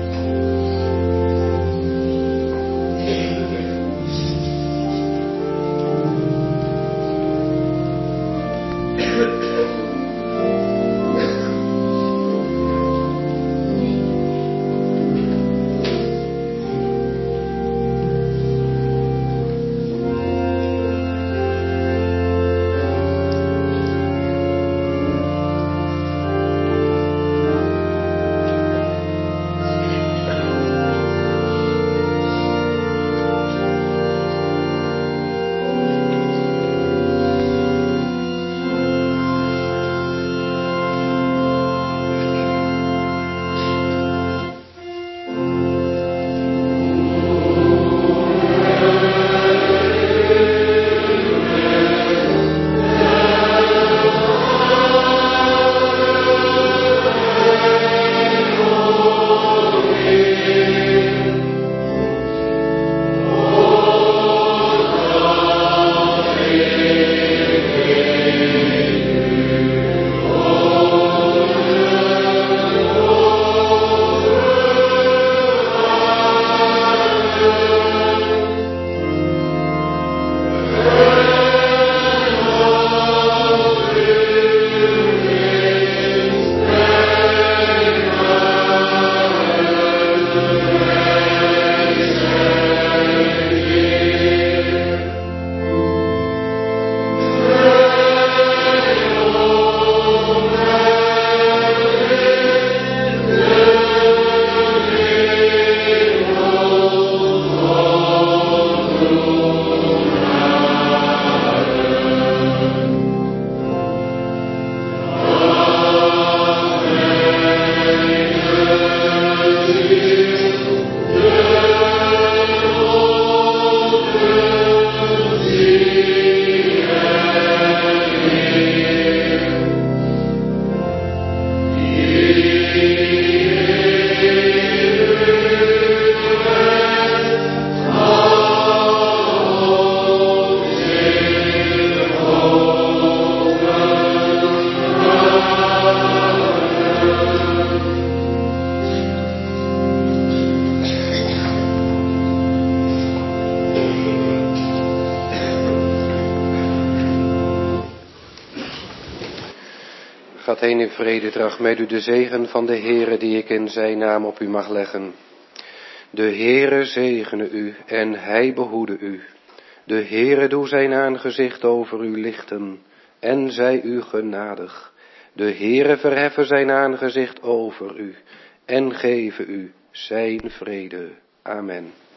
Gaat heen in vrede, draag met u de zegen van de Heere die ik in zijn naam op u mag leggen. De Heere zegene u en hij behoede u. De Heere doe zijn aangezicht over u lichten en zij u genadig. De Heere verheffe zijn aangezicht over u en geven u zijn vrede. Amen.